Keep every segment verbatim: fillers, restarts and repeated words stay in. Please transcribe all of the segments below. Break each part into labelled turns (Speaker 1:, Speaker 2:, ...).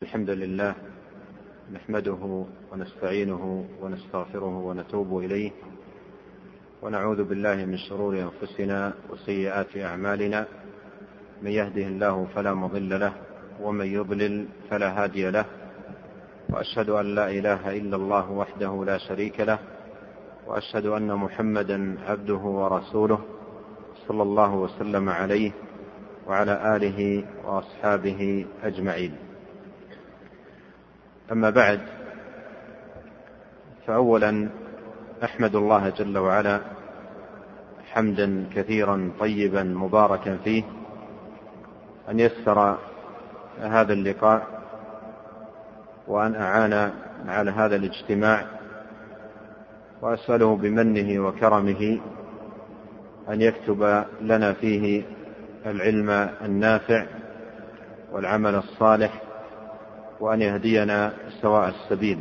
Speaker 1: الحمد لله نحمده ونستعينه ونستغفره ونتوب إليه ونعوذ بالله من شرور أنفسنا وسيئات أعمالنا. من يهده الله فلا مضل له ومن يضلل فلا هادي له، وأشهد أن لا إله إلا الله وحده لا شريك له، وأشهد أن محمدا عبده ورسوله صلى الله وسلم عليه وعلى آله وأصحابه أجمعين. أما بعد، فأولا أحمد الله جل وعلا حمدا كثيرا طيبا مباركا فيه أن يسر هذا اللقاء وأن أعان على هذا الاجتماع، وأسأله بمنه وكرمه أن يكتب لنا فيه العلم النافع والعمل الصالح، وأن يهدينا سواء السبيل.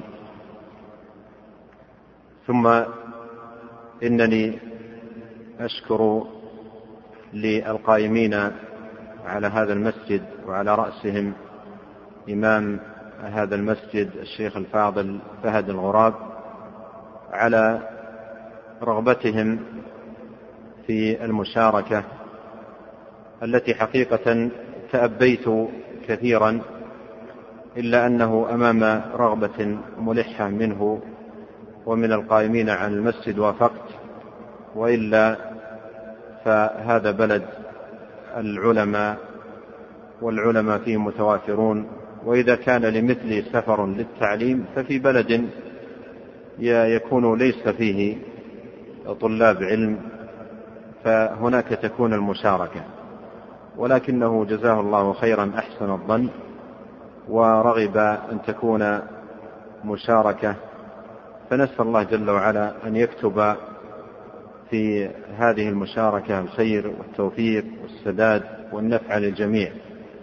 Speaker 1: ثم إنني أشكر للقائمين على هذا المسجد، وعلى رأسهم إمام هذا المسجد الشيخ الفاضل فهد الغراب، على رغبتهم في المشاركة التي حقيقة تأبيت كثيرا، إلا أنه أمام رغبة ملحة منه ومن القائمين على المسجد وافقت، وإلا فهذا بلد العلماء والعلماء فيه متوافرون، وإذا كان لمثل سفر للتعليم ففي بلد يكون ليس فيه طلاب علم فهناك تكون المشاركة. ولكنه جزاه الله خيرا أحسن الظن ورغب أن تكون مشاركة، فنسأل الله جل وعلا أن يكتب في هذه المشاركة الخير والتوفيق والسداد والنفع للجميع،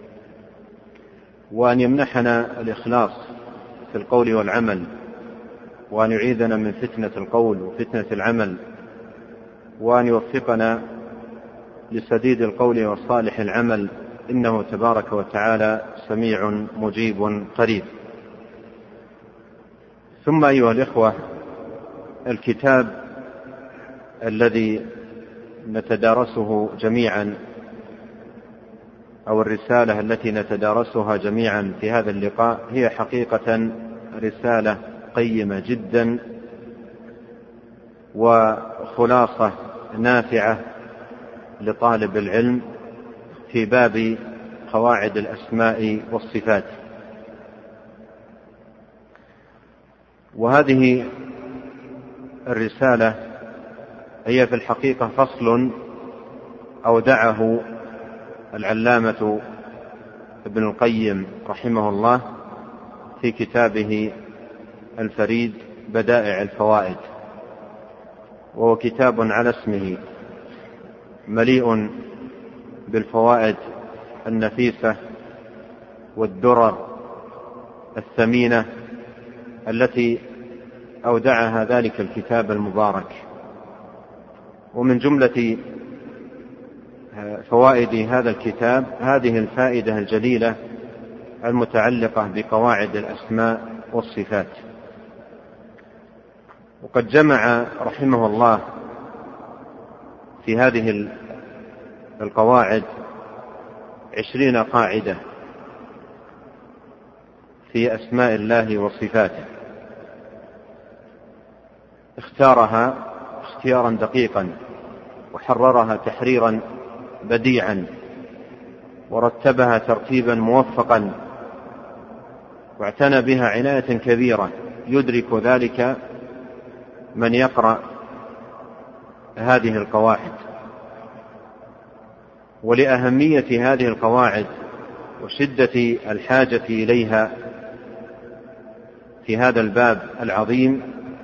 Speaker 1: وأن يمنحنا الإخلاص في القول والعمل، وأن يعيذنا من فتنة القول وفتنة العمل، وأن يوفقنا لسديد القول وصالح العمل، إنه تبارك وتعالى سميع مجيب قريب. ثم أيها الإخوة، الكتاب الذي نتدارسه جميعا، أو الرسالة التي نتدارسها جميعا في هذا اللقاء، هي حقيقة رسالة قيمة جدا وخلاصة نافعة لطالب العلم في باب قواعد الأسماء والصفات. وهذه الرسالة هي في الحقيقة فصل أودعه العلامة ابن القيم رحمه الله في كتابه الفريد بدائع الفوائد، وهو كتاب على اسمه مليء بالفوائد النفيسة والدرر الثمينة التي أودعها ذلك الكتاب المبارك. ومن جملة فوائد هذا الكتاب هذه الفائدة الجليلة المتعلقة بقواعد الأسماء والصفات. وقد جمع رحمه الله في هذه القواعد عشرين قاعدة في أسماء الله وصفاته، اختارها اختيارا دقيقا، وحررها تحريرا بديعا، ورتبها ترتيبا موفقا، واعتنى بها عناية كبيرة يدرك ذلك من يقرأ هذه القواعد. ولأهمية هذه القواعد وشدة الحاجة إليها في هذا الباب العظيم،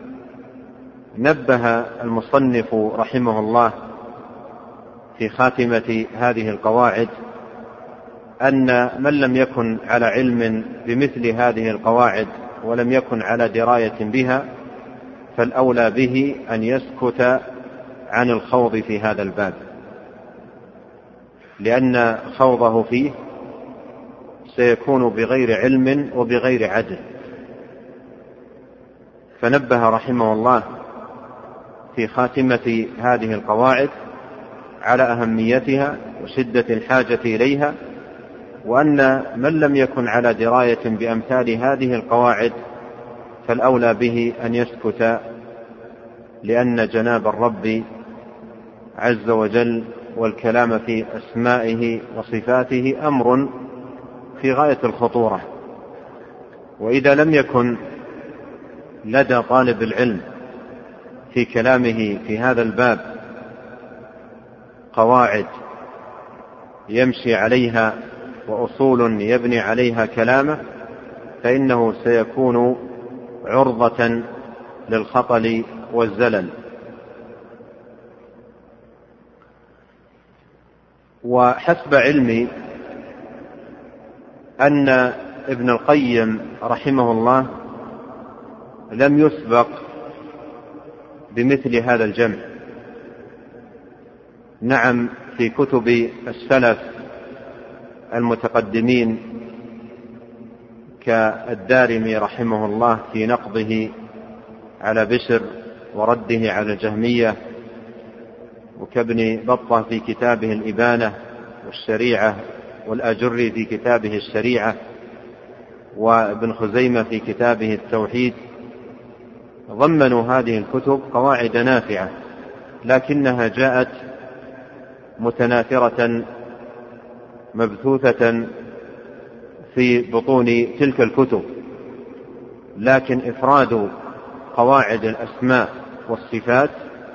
Speaker 1: نبه المصنف رحمه الله في خاتمة هذه القواعد أن من لم يكن على علم بمثل هذه القواعد ولم يكن على دراية بها، فالأولى به أن يسكت عن الخوض في هذا الباب، لأن خوضه فيه سيكون بغير علم وبغير عدل. فنبه رحمه الله في خاتمة هذه القواعد على أهميتها وشدة الحاجة إليها، وأن من لم يكن على دراية بأمثال هذه القواعد فالأولى به أن يسكت، لأن جناب الرب عز وجل والكلام في أسمائه وصفاته أمر في غاية الخطورة. وإذا لم يكن لدى طالب العلم في كلامه في هذا الباب قواعد يمشي عليها وأصول يبني عليها كلامه، فإنه سيكون عرضة للخطل والزلل. وحسب علمي أن ابن القيم رحمه الله لم يسبق بمثل هذا الجمع. نعم، في كتب السلف المتقدمين كالدارمي رحمه الله في نقضه على بشر ورده على الجهمية، وكابن بطة في كتابه الإبانة والشريعة، والأجري في كتابه الشريعة، وابن خزيمة في كتابه التوحيد، ضمنوا هذه الكتب قواعد نافعة، لكنها جاءت متناثرة مبثوثة في بطون تلك الكتب. لكن إفراد قواعد الأسماء والصفات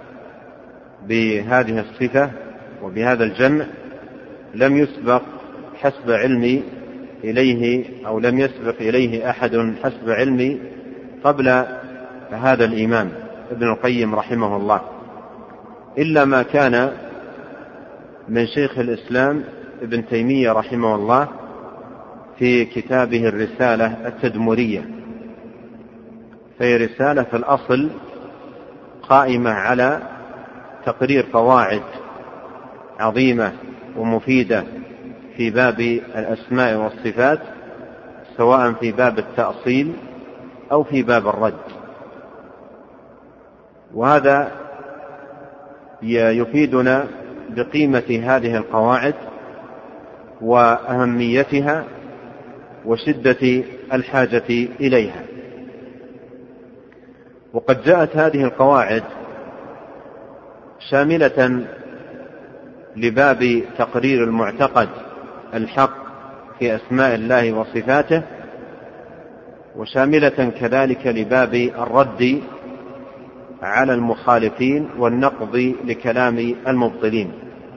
Speaker 1: بهذه الصفة وبهذا الجمع لم يسبق حسب علمي إليه، أو لم يسبق إليه أحد حسب علمي قبل هذا الإمام ابن القيم رحمه الله، إلا ما كان من شيخ الإسلام ابن تيمية رحمه الله في كتابه الرسالة التدمرية. فهي رسالة في الأصل قائمة على تقرير قواعد عظيمة ومفيدة في باب الأسماء والصفات، سواء في باب التأصيل أو في باب الرد. وهذا يفيدنا بقيمة هذه القواعد وأهميتها وشدة الحاجة إليها. وقد جاءت هذه القواعد شاملة لباب تقرير المعتقد الحق في أسماء الله وصفاته، وشاملة كذلك لباب الرد على المخالفين والنقض لكلام المبطلين.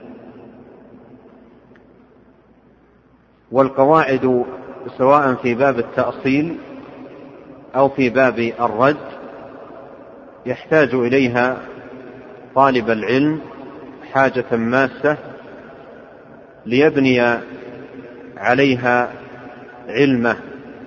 Speaker 1: والقواعد سواء في باب التأصيل أو في باب الرد يحتاج إليها طالب العلم حاجة ماسة ليبني عليها علمه،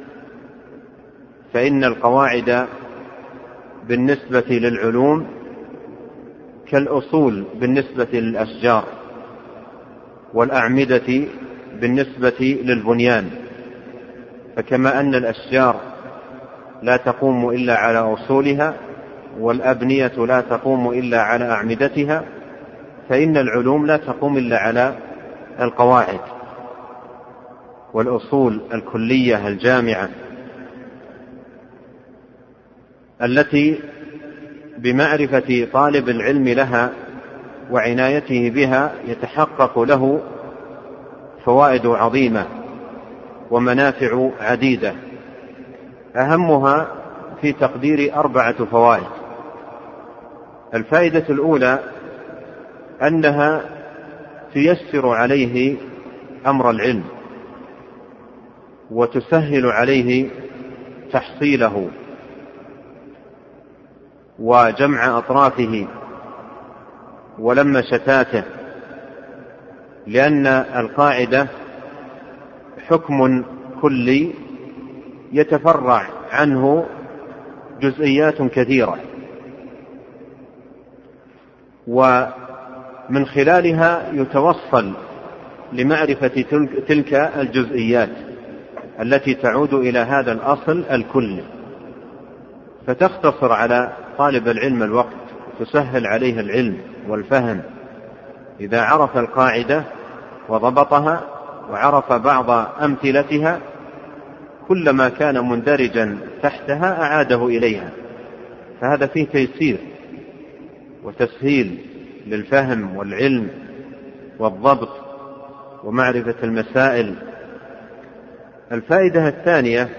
Speaker 1: فإن القواعد بالنسبة للعلوم كالأصول بالنسبة للأشجار، والأعمدة بالنسبة للبنيان. فكما أن الأشجار لا تقوم إلا على أصولها، والأبنية لا تقوم إلا على أعمدتها، فإن العلوم لا تقوم إلا على القواعد والأصول الكلية الجامعة، التي بمعرفة طالب العلم لها وعنايته بها يتحقق له فوائد عظيمة ومنافع عديدة، أهمها في تقدير أربعة فوائد. الفائدة الأولى أنها تيسر عليه أمر العلم وتسهل عليه تحصيله وجمع أطرافه ولم شتاته، لأن القاعدة حكم كلي يتفرع عنه جزئيات كثيرة، ومن خلالها يتوصل لمعرفة تلك الجزئيات التي تعود إلى هذا الأصل الكلي، فتختصر على طالب العلم الوقت، تسهل عليه العلم والفهم إذا عرف القاعدة وضبطها وعرف بعض أمثلتها، كلما كان مندرجا تحتها أعاده إليها، فهذا فيه تيسير وتسهيل للفهم والعلم والضبط ومعرفة المسائل. الفائدة الثانية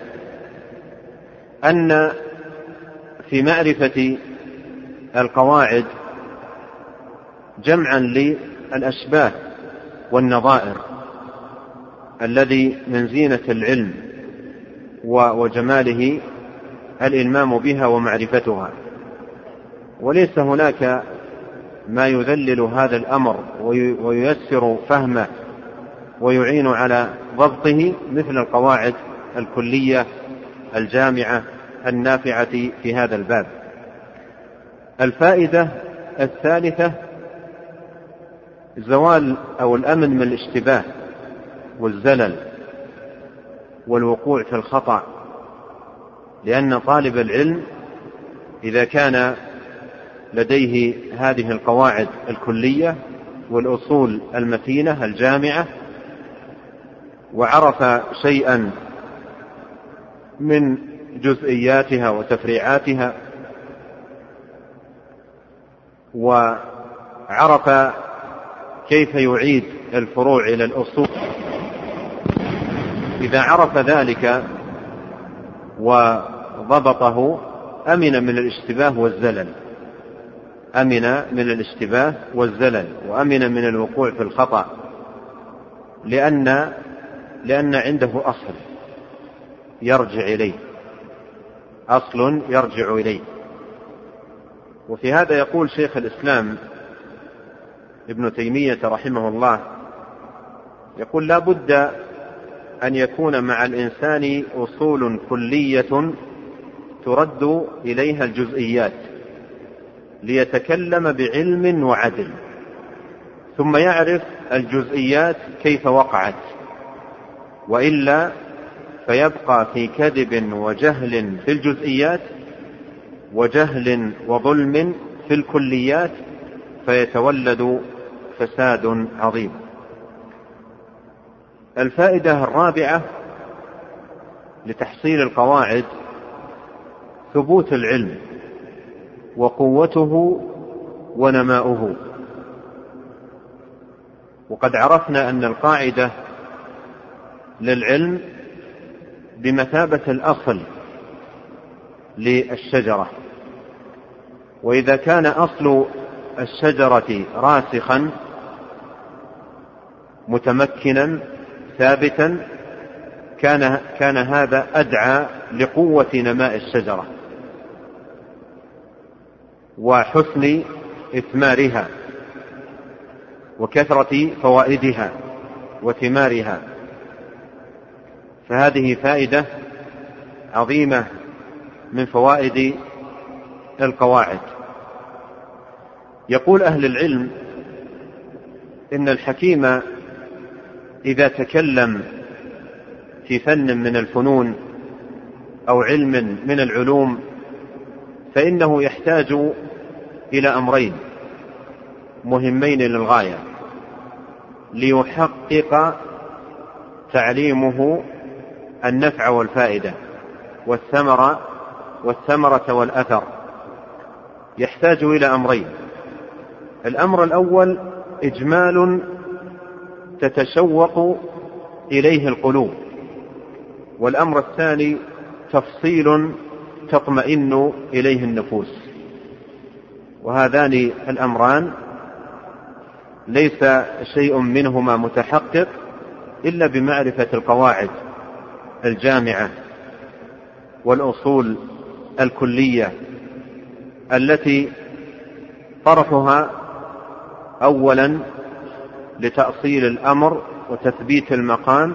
Speaker 1: أن في معرفة القواعد جمعا للأشباه والنظائر الذي من زينة العلم وجماله الإلمام بها ومعرفتها، وليس هناك ما يذلل هذا الأمر وييسر فهمه ويعين على ضبطه مثل القواعد الكلية الجامعة النافعة في هذا الباب. الفائدة الثالثة زوال أو الأمن من الاشتباه والزلل والوقوع في الخطأ، لأن طالب العلم إذا كان لديه هذه القواعد الكلية والأصول المتينة الجامعة وعرف شيئا من جزئياتها وتفريعاتها وعرف كيف يعيد الفروع إلى الأصول، إذا عرف ذلك وضبطه أمن من الاشتباه والزلل، أمن من الاشتباه والزلل وأمن من الوقوع في الخطأ، لأن لأن عنده أصل يرجع إليه، أصل يرجع إليه. وفي هذا يقول شيخ الإسلام ابن تيمية رحمه الله، يقول لا بد أن يكون مع الإنسان أصول كلية ترد إليها الجزئيات ليتكلم بعلم وعدل، ثم يعرف الجزئيات كيف وقعت، وإلا فيبقى في كذب وجهل في الجزئيات وجهل وظلم في الكليات، فيتولد فساد عظيم. الفائدة الرابعة لتحصيل القواعد ثبوت العلم وقوته ونماؤه. وقد عرفنا أن القاعدة للعلم بمثابة الأصل للشجرة، وإذا كان أصل الشجرة راسخا متمكنا ثابتا كان, كان هذا أدعى لقوة نماء الشجرة وحسن إثمارها وكثرة فوائدها وثمارها. فهذه فائدة عظيمة من فوائد القواعد. يقول أهل العلم إن الحكيم إذا تكلم في فن من الفنون أو علم من العلوم فإنه يحتاج إلى أمرين مهمين للغاية ليحقق تعليمه النفع والفائدة والثمرة والثمرة والأثر. يحتاج إلى أمرين: الأمر الأول إجمال تتشوق إليه القلوب، والأمر الثاني تفصيل تطمئن إليه النفوس. وهذان الأمران ليس شيء منهما متحقق إلا بمعرفة القواعد الجامعة والأصول الكلية التي طرحها أولا لتأصيل الأمر وتثبيت المقام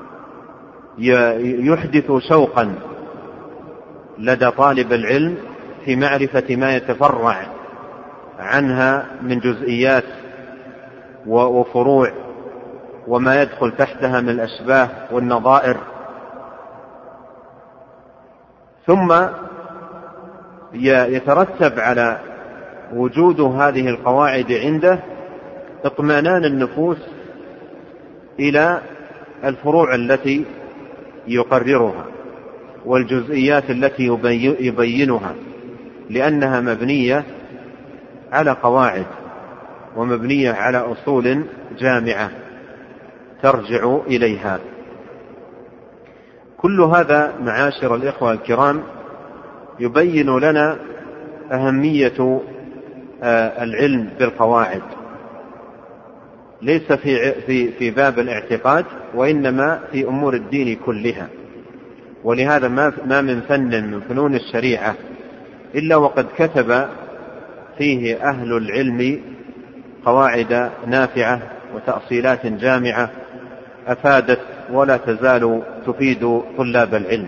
Speaker 1: يحدث شوقا لدى طالب العلم في معرفة ما يتفرع عنها من جزئيات وفروع وما يدخل تحتها من الأشباه والنظائر ثم يترتب على وجود هذه القواعد عنده اطمئنان النفوس إلى الفروع التي يقررها والجزئيات التي يبينها، لأنها مبنية على قواعد ومبنية على أصول جامعة ترجع إليها. كل هذا معاشر الإخوة الكرام يبين لنا أهمية العلم بالقواعد، ليس في في في باب الاعتقاد وإنما في أمور الدين كلها. ولهذا ما من فن من فنون الشريعة إلا وقد كتب فيه أهل العلم قواعد نافعة وتأصيلات جامعة أفادت ولا تزال تفيد طلاب العلم.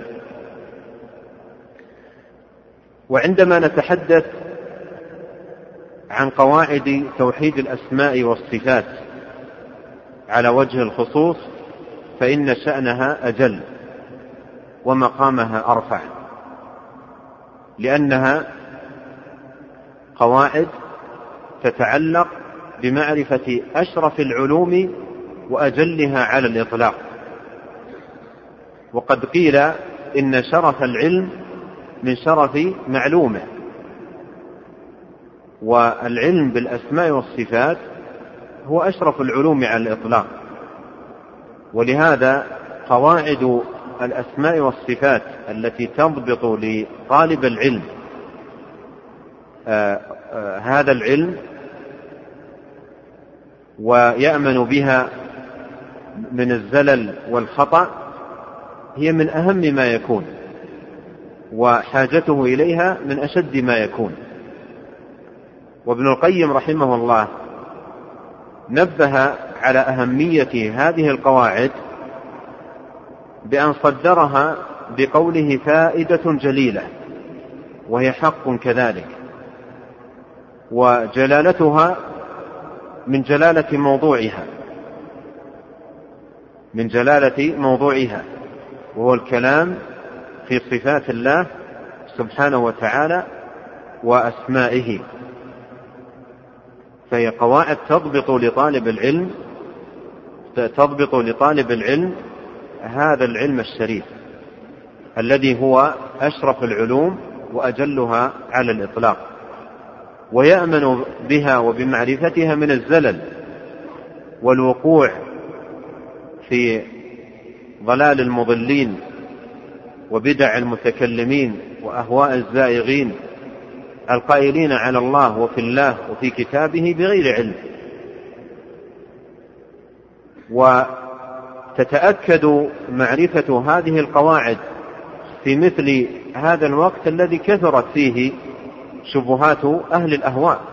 Speaker 1: وعندما نتحدث عن قواعد توحيد الأسماء والصفات على وجه الخصوص فإن شأنها أجل ومقامها أرفع، لأنها قواعد تتعلق بمعرفة أشرف العلوم وأجلها على الإطلاق. وقد قيل إن شرف العلم من شرف معلومه، والعلم بالأسماء والصفات هو أشرف العلوم على الإطلاق. ولهذا قواعد الأسماء والصفات التي تضبط لطالب العلم آآ آآ هذا العلم ويأمن بها من الزلل والخطأ هي من أهم ما يكون، وحاجته إليها من أشد ما يكون. وابن القيم رحمه الله نبه على أهمية هذه القواعد بأن صدرها بقوله فائدة جليلة، وهي حق كذلك، وجلالتها من جلالة موضوعها من جلالة موضوعها وهو الكلام في صفات الله سبحانه وتعالى وأسمائه. فهي قواعد تضبط لطالب العلم تضبط لطالب العلم هذا العلم الشريف الذي هو أشرف العلوم وأجلها على الإطلاق، ويأمن بها وبمعرفتها من الزلل والوقوع في ضلال المضلين وبدع المتكلمين وأهواء الزائغين القائلين على الله وفي الله وفي كتابه بغير علم. وتتأكد معرفة هذه القواعد في مثل هذا الوقت الذي كثرت فيه شبهات أهل الأهواء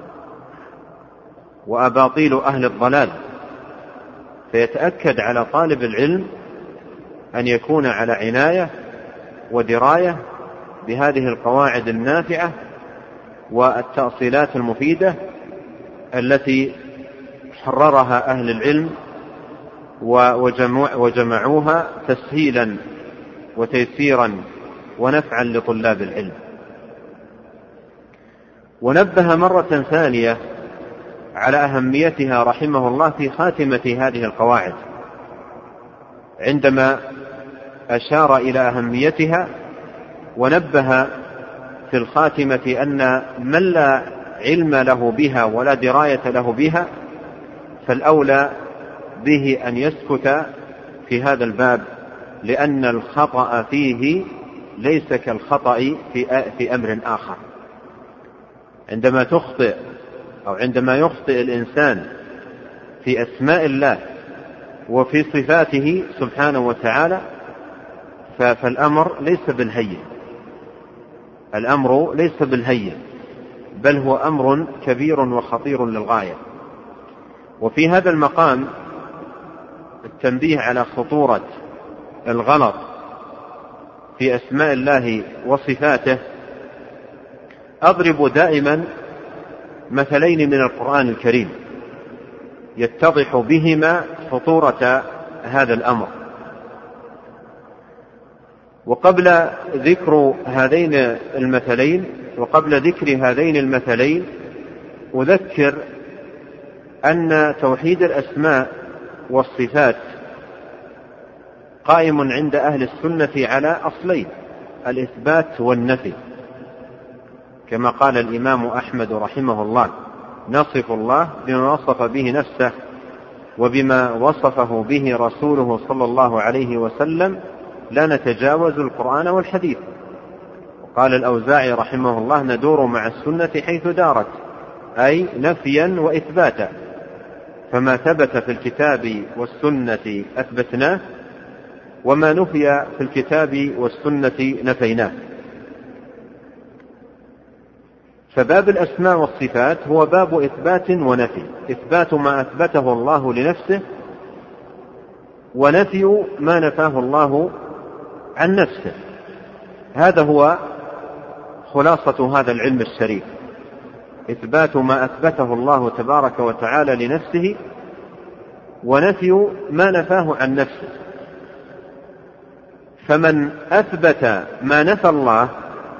Speaker 1: وأباطيل أهل الضلال، فيتأكد على طالب العلم أن يكون على عناية ودراية بهذه القواعد النافعة والتأصيلات المفيدة التي حررها أهل العلم وجمعوها تسهيلا وتيسيرا ونفعا لطلاب العلم. ونبه مرة ثانية على أهميتها رحمه الله في خاتمة هذه القواعد، عندما أشار إلى أهميتها ونبه في الخاتمة أن من لا علم له بها ولا دراية له بها فالأولى به أن يسكت في هذا الباب، لأن الخطأ فيه ليس كالخطأ في, في أمر آخر. عندما تخطئ أو عندما يخطئ الإنسان في أسماء الله وفي صفاته سبحانه وتعالى فالأمر ليس بالهين، الأمر ليس بالهين بل هو أمر كبير وخطير للغاية. وفي هذا المقام التنبيه على خطورة الغلط في أسماء الله وصفاته. أضرب دائما مثلين من القرآن الكريم يتضح بهما خطورة هذا الأمر. وقبل ذكر هذين المثلين وقبل ذكر هذين المثلين أذكر أن توحيد الأسماء والصفات قائم عند أهل السنة على أصلين: الإثبات والنفي، كما قال الإمام أحمد رحمه الله: نصف الله بما وصف به نفسه وبما وصفه به رسوله صلى الله عليه وسلم، لا نتجاوز القرآن والحديث. وقال الأوزاعي رحمه الله: ندور مع السنة حيث دارت، أي نفيا وإثباتا، فما ثبت في الكتاب والسنة أثبتناه، وما نفي في الكتاب والسنة نفيناه. فباب الأسماء والصفات هو باب إثبات ونفي: إثبات ما أثبته الله لنفسه، ونفي ما نفاه الله عن نفسه. هذا هو خلاصة هذا العلم الشريف: إثبات ما أثبته الله تبارك وتعالى لنفسه، ونفي ما نفاه عن نفسه. فمن أثبت ما نفى الله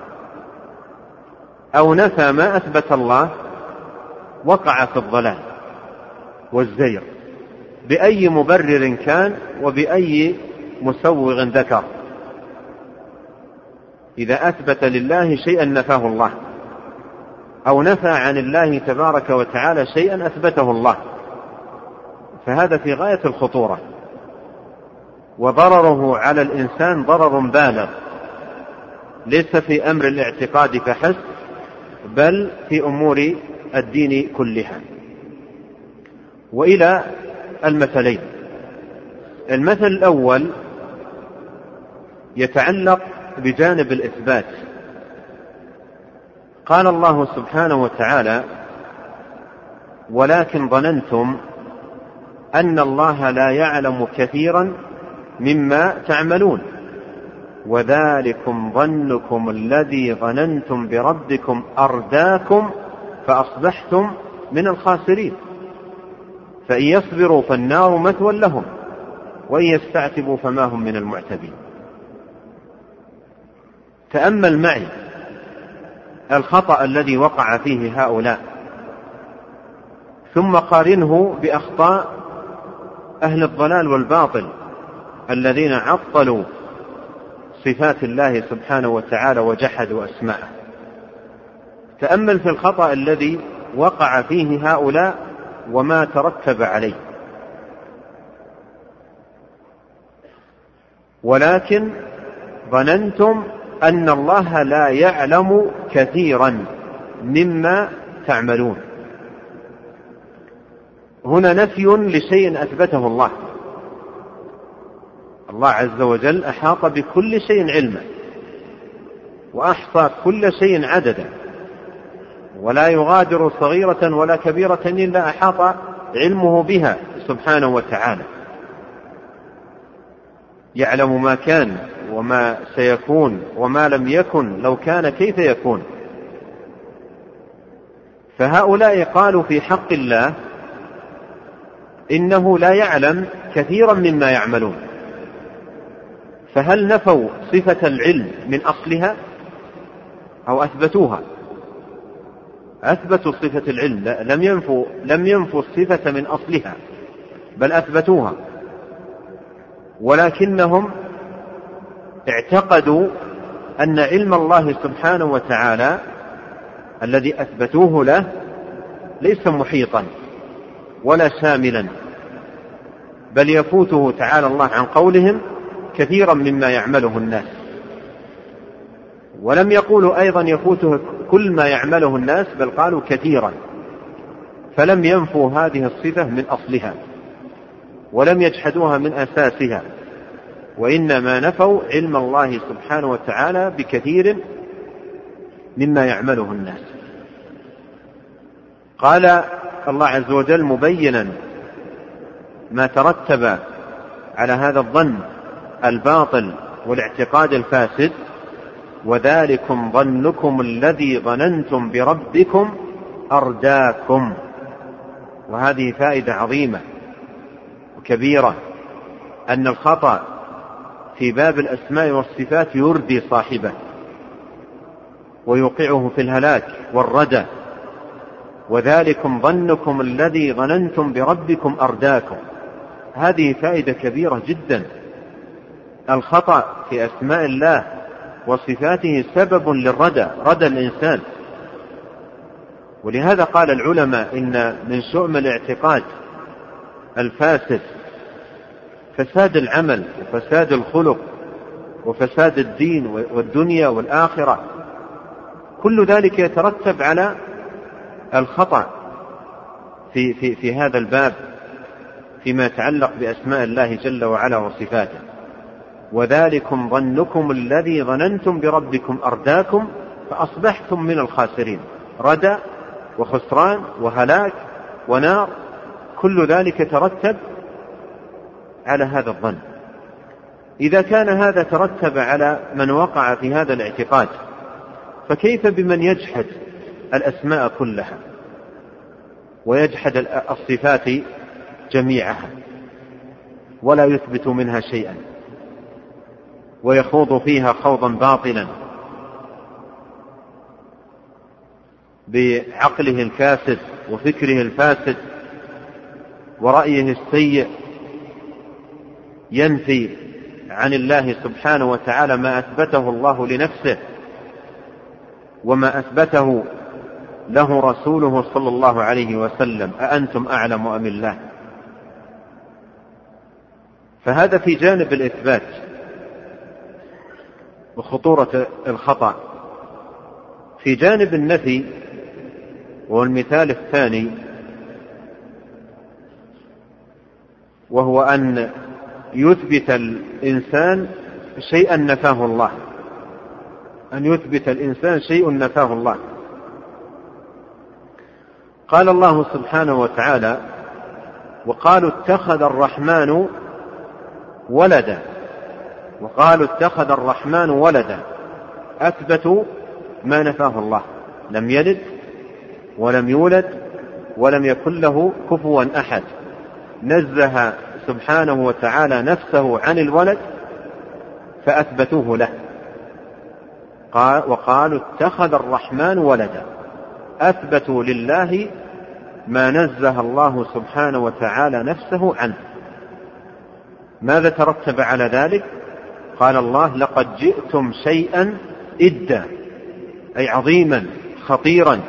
Speaker 1: أو نفى ما أثبت الله وقع في الضلال والزيغ بأي مبرر كان وبأي مسوغ ذكر. إذا أثبت لله شيئا نفاه الله، أو نفى عن الله تبارك وتعالى شيئا أثبته الله، فهذا في غاية الخطورة، وضرره على الإنسان ضرر بالغ، ليس في أمر الاعتقاد فحسب، بل في أمور الدين كلها. وإلى المثلين. المثل الأول يتعلق بجانب الإثبات. قال الله سبحانه وتعالى: ولكن ظننتم أن الله لا يعلم كثيرا مما تعملون وذلكم ظنكم الذي ظننتم بربكم أرداكم فأصبحتم من الخاسرين. فإن يصبروا فالنار مثوى لهم وإن يستعتبوا فما هم من المعتبين. تأمل معي الخطأ الذي وقع فيه هؤلاء، ثم قارنه بأخطاء أهل الضلال والباطل الذين عطلوا صفات الله سبحانه وتعالى وجحدوا أسماءه. تأمل في الخطأ الذي وقع فيه هؤلاء وما ترتب عليه. ولكن ظننتم أن الله لا يعلم كثيرا مما تعملون. هنا نفي لشيء أثبته الله. الله عز وجل أحاط بكل شيء علما، وأحصى كل شيء عددا، ولا يغادر صغيرة ولا كبيرة إلا أحاط علمه بها سبحانه وتعالى. يعلم ما كان وما سيكون وما لم يكن لو كان كيف يكون. فهؤلاء قالوا في حق الله إنه لا يعلم كثيرا مما يعملون. فهل نفوا صفة العلم من أصلها أو أثبتوها؟ أثبتوا صفة العلم، لم ينفوا, لم ينفوا الصفة من أصلها، بل أثبتوها. ولكنهم اعتقدوا أن علم الله سبحانه وتعالى الذي أثبتوه له ليس محيطا ولا شاملا، بل يفوته تعالى الله عن قولهم كثيرا مما يعمله الناس. ولم يقولوا أيضا يفوته كل ما يعمله الناس، بل قالوا كثيرا، فلم ينفوا هذه الصفة من أصلها ولم يجحدوها من أساسها، وإنما نفوا علم الله سبحانه وتعالى بكثير مما يعمله الناس. قال الله عز وجل مبينا ما ترتب على هذا الظن الباطل والاعتقاد الفاسد: وذلكم ظنكم الذي ظننتم بربكم أرداكم. وهذه فائدة عظيمة وكبيرة، أن الخطأ في باب الأسماء والصفات يردي صاحبه ويوقعه في الهلاك والردى. وذلكم ظنكم الذي ظننتم بربكم أرداكم. هذه فائدة كبيرة جدا. الخطأ في أسماء الله وصفاته سبب للردى، ردى الإنسان. ولهذا قال العلماء إن من شؤم الاعتقاد الفاسد فساد العمل وفساد الخلق وفساد الدين والدنيا والآخرة، كل ذلك يترتب على الخطأ في, في, في هذا الباب فيما يتعلق بأسماء الله جل وعلا وصفاته. وذلكم ظنكم الذي ظننتم بربكم أرداكم فأصبحتم من الخاسرين. ردى وخسران وهلاك ونار، كل ذلك ترتب على هذا الظن. إذا كان هذا ترتب على من وقع في هذا الاعتقاد، فكيف بمن يجحد الأسماء كلها ويجحد الصفات جميعها ولا يثبت منها شيئا ويخوض فيها خوضا باطلا بعقله الكاسد وفكره الفاسد ورأيه السيء، ينفي عن الله سبحانه وتعالى ما أثبته الله لنفسه وما أثبته له رسوله صلى الله عليه وسلم. أأنتم أعلم أم الله؟ فهذا في جانب الإثبات وخطورة الخطأ. في جانب النفي، والمثال الثاني وهو أن يثبت الإنسان شيئا نفاه الله، أن يثبت الإنسان شيء نفاه الله. قال الله سبحانه وتعالى: وقالوا اتخذ الرحمن ولدا. وقالوا اتخذ الرحمن ولدا، أثبتوا ما نفاه الله، لم يلد ولم يولد ولم يكن له كفوا أحد. نزه سبحانه وتعالى نفسه عن الولد فأثبتوه له. قال وقالوا اتخذ الرحمن ولدا، أثبتوا لله ما نزه الله سبحانه وتعالى نفسه عنه. ماذا ترتب على ذلك؟ قال الله: لقد جئتم شيئا إدا، أي عظيما خطيرا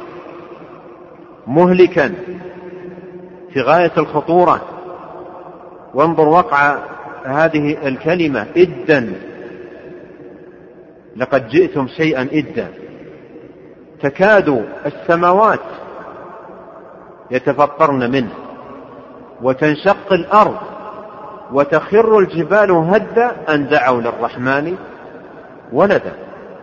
Speaker 1: مهلكا في غاية الخطورة. وانظر وقع هذه الكلمة إدا، لقد جئتم شيئا إدا. تكاد السماوات يتفطرن منه وتنشق الأرض وتخر الجبال هدا أن دعوا للرحمن ولدا.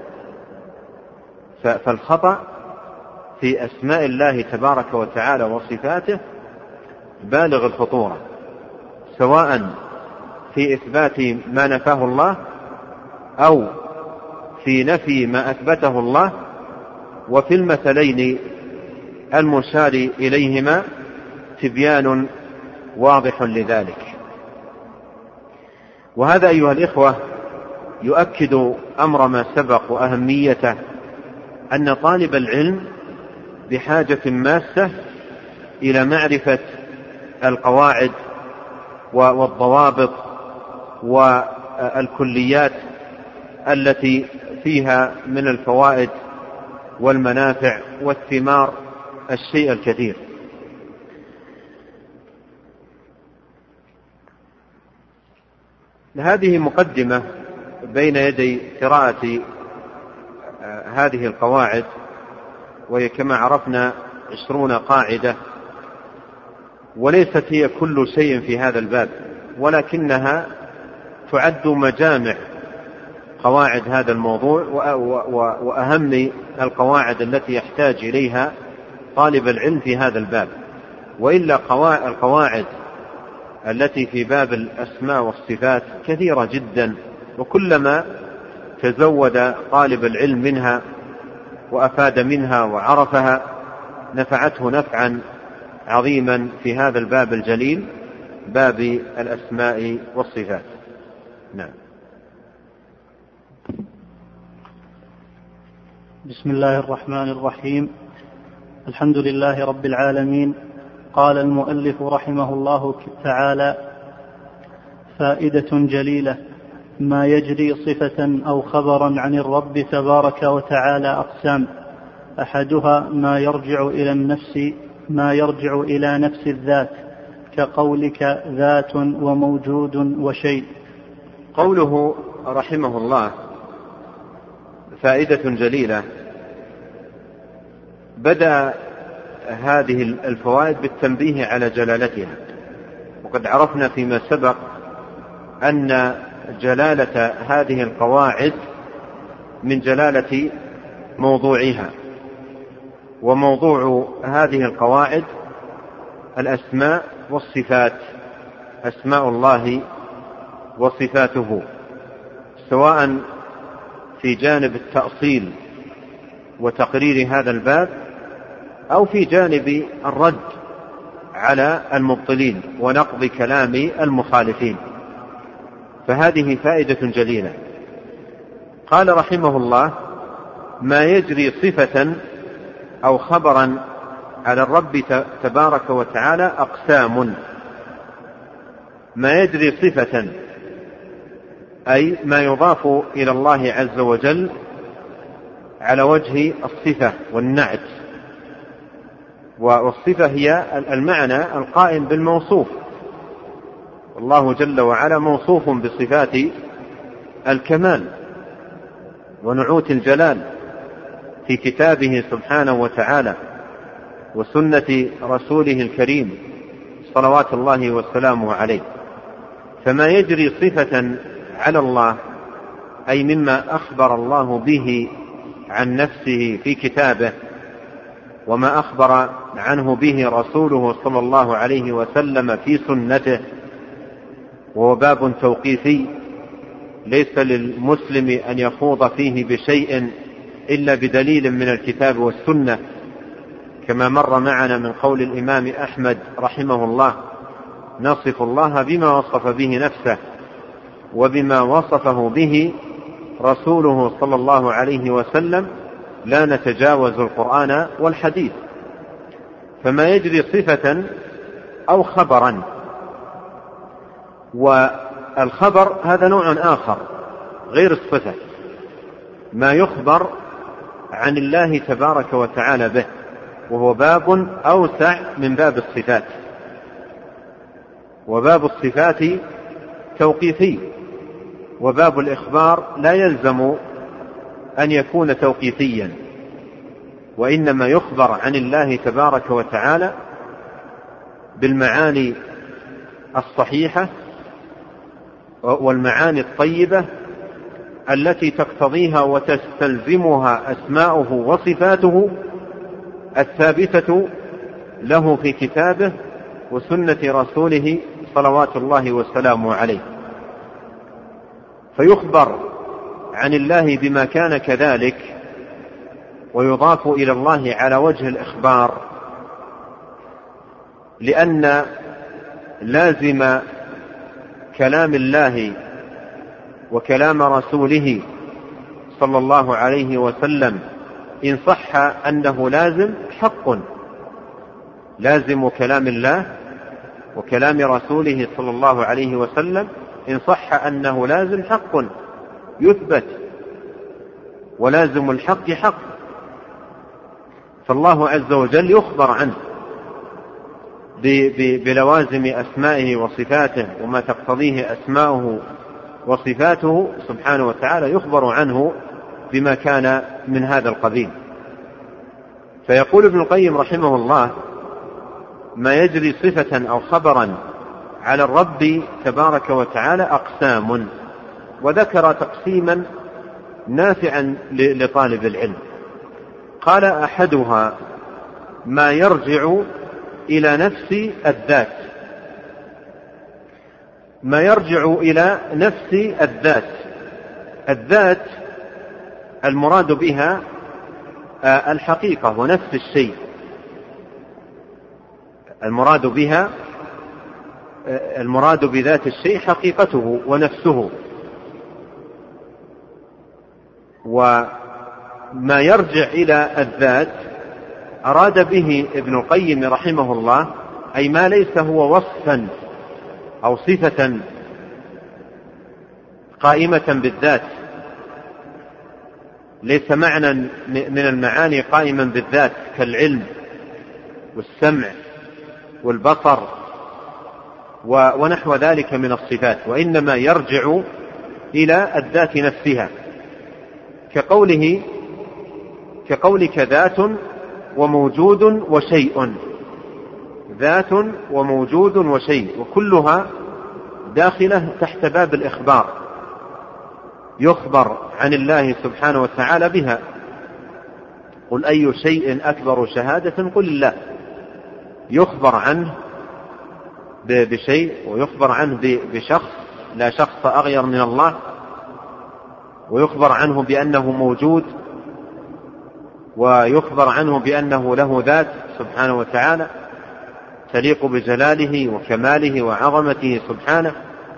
Speaker 1: فالخطأ في أسماء الله تبارك وتعالى وصفاته بالغ الخطورة، سواء في إثبات ما نفاه الله أو في نفي ما أثبته الله. وفي المثلين المشار إليهما تبيان واضح لذلك. وهذا أيها الإخوة يؤكد أمر ما سبق وأهميته، أن طالب العلم بحاجة ماسة إلى معرفة القواعد والضوابط والكليات التي فيها من الفوائد والمنافع والثمار الشيء الكثير. هذه مقدمة بين يدي قراءة هذه القواعد، وهي كما عرفنا عشرون قاعدة، وليست هي كل شيء في هذا الباب، ولكنها تعد مجامع قواعد هذا الموضوع وأهم القواعد التي يحتاج إليها طالب العلم في هذا الباب. وإلا القواعد التي في باب الأسماء والصفات كثيرة جدا، وكلما تزود طالب العلم منها وأفاد منها وعرفها نفعته نفعا عظيما في هذا الباب الجليل، باب الأسماء والصفات. نعم.
Speaker 2: بسم الله الرحمن الرحيم. الحمد لله رب العالمين. قال المؤلف رحمه الله تعالى: فائدة جليلة. ما يجري صفة أو خبرا عن الرب تبارك وتعالى أقسام. أحدها ما يرجع إلى النفس ما يرجع إلى نفس الذات، كقولك ذات وموجود وشيء.
Speaker 1: قوله رحمه الله فائدة جليلة، بدأ هذه الفوائد بالتنبيه على جلالتها، وقد عرفنا فيما سبق أن جلالة هذه القواعد من جلالة موضوعها، وموضوع هذه القواعد الأسماء والصفات، أسماء الله وصفاته، سواء في جانب التأصيل وتقرير هذا الباب أو في جانب الرد على المبطلين ونقض كلام المخالفين، فهذه فائدة جليلة. قال رحمه الله: ما يجري صفة أو خبرا على الرب تبارك وتعالى أقسام. ما يجري صفة أي ما يضاف إلى الله عز وجل على وجه الصفة والنعت، والصفة هي المعنى القائم بالموصوف، والله جل وعلا موصوف بصفات الكمال ونعوت الجلال في كتابه سبحانه وتعالى وسنة رسوله الكريم صلوات الله وسلامه عليه. فما يجري صفة على الله أي مما أخبر الله به عن نفسه في كتابه، وما أخبر عنه به رسوله صلى الله عليه وسلم في سنته، وهو باب توقيفي ليس للمسلم أن يخوض فيه بشيء إلا بدليل من الكتاب والسنة، كما مر معنا من قول الإمام أحمد رحمه الله: نصف الله بما وصف به نفسه وبما وصفه به رسوله صلى الله عليه وسلم، لا نتجاوز القرآن والحديث. فما يجري صفة أو خبرا، والخبر هذا نوع آخر غير الصفة، ما يخبر عن الله تبارك وتعالى به، وهو باب أوسع من باب الصفات. وباب الصفات توقيفي، وباب الإخبار لا يلزم أن يكون توقيفيا، وإنما يخبر عن الله تبارك وتعالى بالمعاني الصحيحة والمعاني الطيبة التي تقتضيها وتستلزمها أسماؤه وصفاته الثابتة له في كتابه وسنة رسوله صلوات الله وسلامه عليه. فيخبر عن الله بما كان كذلك، ويضاف إلى الله على وجه الإخبار، لأن لازم كلام الله وكلام رسوله صلى الله عليه وسلم إن صح أنه لازم حق. لازم كلام الله وكلام رسوله صلى الله عليه وسلم إن صح أنه لازم حق يثبت، ولازم الحق حق. فالله عز وجل يخبر عنه بلوازم أسمائه وصفاته وما تقتضيه أسماؤه وصفاته سبحانه وتعالى، يخبر عنه بما كان من هذا القبيل. فيقول ابن القيم رحمه الله: ما يجري صفة أو خبرا على الرب تبارك وتعالى أقسام، وذكر تقسيما نافعا لطالب العلم. قال: أحدها ما يرجع إلى نفس الذات. ما يرجع إلى نفس الذات، الذات المراد بها الحقيقة ونفس الشيء، المراد بها المراد بذات الشيء حقيقته ونفسه. وما يرجع إلى الذات أراد به ابن القيم رحمه الله أي ما ليس هو وصفا أو صفة قائمة بالذات، ليس معنى من المعاني قائما بالذات كالعلم والسمع والبصر ونحو ذلك من الصفات، وإنما يرجع إلى الذات نفسها، كقوله كقولك ذات وموجود وشيء، ذات وموجود وشيء، وكلها داخلة تحت باب الإخبار، يخبر عن الله سبحانه وتعالى بها. قل أي شيء أكبر شهادة؟ قل الله. يخبر عنه بشيء ويخبر عنه بشخص، لا شخص أغير من الله، ويخبر عنه بأنه موجود، ويخبر عنه بأنه له ذات سبحانه وتعالى تليق بجلاله وكماله وعظمته سبحانه.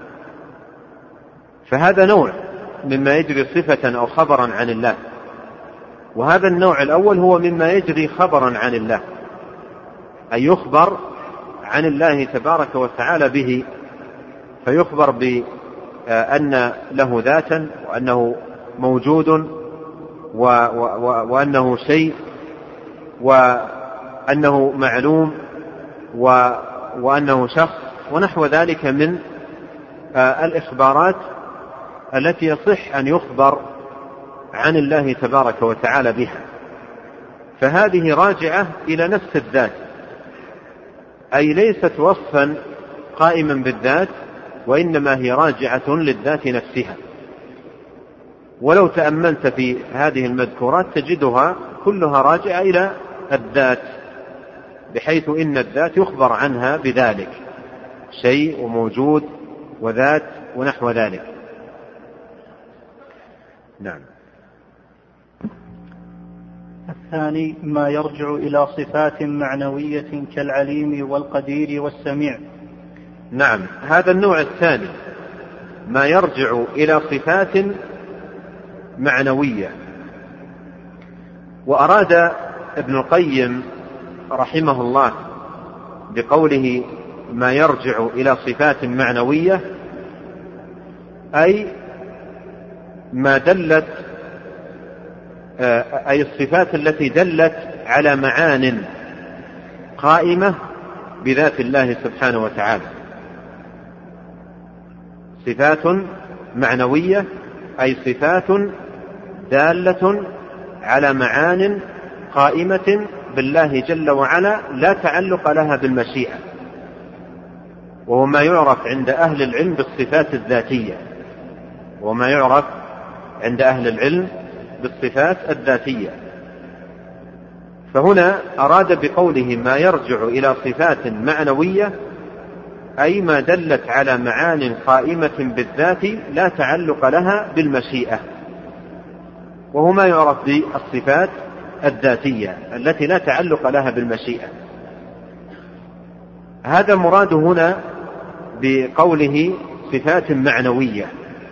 Speaker 1: فهذا نوع مما يجري صفة أو خبرا عن الله، وهذا النوع الأول هو مما يجري خبرا عن الله، أي يخبر عن الله تبارك وتعالى به، فيخبر بأن له ذاتا وأنه موجود وأنه شيء وأنه معلوم وأنه شخص ونحو ذلك من الإخبارات التي يصح أن يخبر عن الله تبارك وتعالى بها. فهذه راجعة إلى نفس الذات، أي ليست وصفا قائما بالذات، وإنما هي راجعة للذات نفسها. ولو تأملت في هذه المذكورات تجدها كلها راجعة إلى الذات، بحيث إن الذات يخبر عنها بذلك، شيء وموجود وذات ونحو ذلك. نعم.
Speaker 2: الثاني ما يرجع إلى صفات معنوية كالعليم والقدير والسميع.
Speaker 1: نعم، هذا النوع الثاني ما يرجع إلى صفات معنوية. وأراد ابن القيم رحمه الله بقوله ما يرجع إلى صفات معنوية أي ما دلت أي الصفات التي دلت على معان قائمة بذات الله سبحانه وتعالى. صفات معنوية أي صفات دالة على معان قائمة بالله جل وعلا لا تعلق لها بالمشيئة، وهو ما يعرف عند أهل العلم بالصفات الذاتية، وما يعرف عند أهل العلم بالصفات الذاتية. فهنا أراد بقوله ما يرجع إلى صفات معنوية أي ما دلت على معان قائمة بالذات لا تعلق لها بالمشيئة، وهو ما يعرف بالصفات الذاتية التي لا تعلق لها بالمشيئة. هذا مراد هنا بقوله صفات معنوية،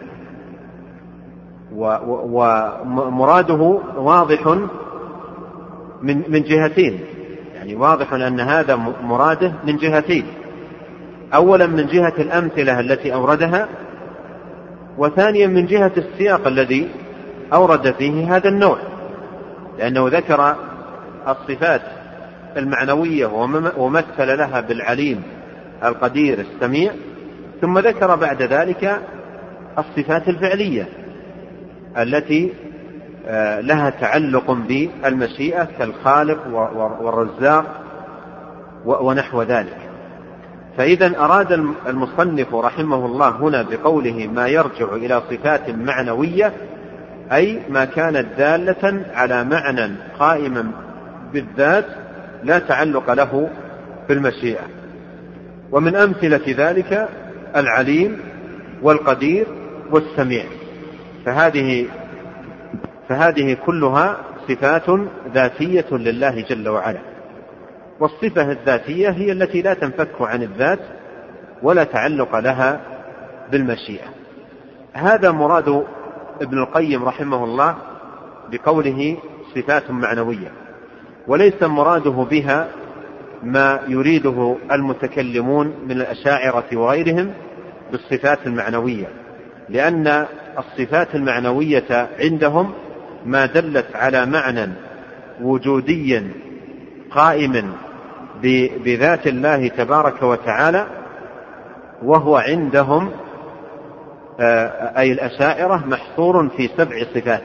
Speaker 1: ومراده واضح من من جهتين، يعني واضح أن هذا مراده من جهتين، أولا من جهة الأمثلة التي أوردها، وثانيا من جهة السياق الذي أورد فيه هذا النوع، لأنه ذكر الصفات المعنوية ومثل لها بالعليم القدير السميع، ثم ذكر بعد ذلك الصفات الفعلية التي لها تعلق بالمشيئة كالخالق والرزاق ونحو ذلك. فإذا أراد المصنف رحمه الله هنا بقوله ما يرجع إلى صفات معنوية أي ما كانت دالة على معنى قائما بالذات لا تعلق له بالمشيئة. ومن أمثلة ذلك العليم والقدير والسميع، فهذه فهذه كلها صفات ذاتية لله جل وعلا، والصفة الذاتية هي التي لا تنفك عن الذات ولا تعلق لها بالمشيئة. هذا مراد ابن القيم رحمه الله بقوله صفات معنوية، وليس مراده بها ما يريده المتكلمون من الأشاعرة وغيرهم بالصفات المعنوية، لأن الصفات المعنوية عندهم ما دلت على معنى وجودي قائم بذات الله تبارك وتعالى، وهو عندهم أي الأشاعرة محصور في سبع صفات،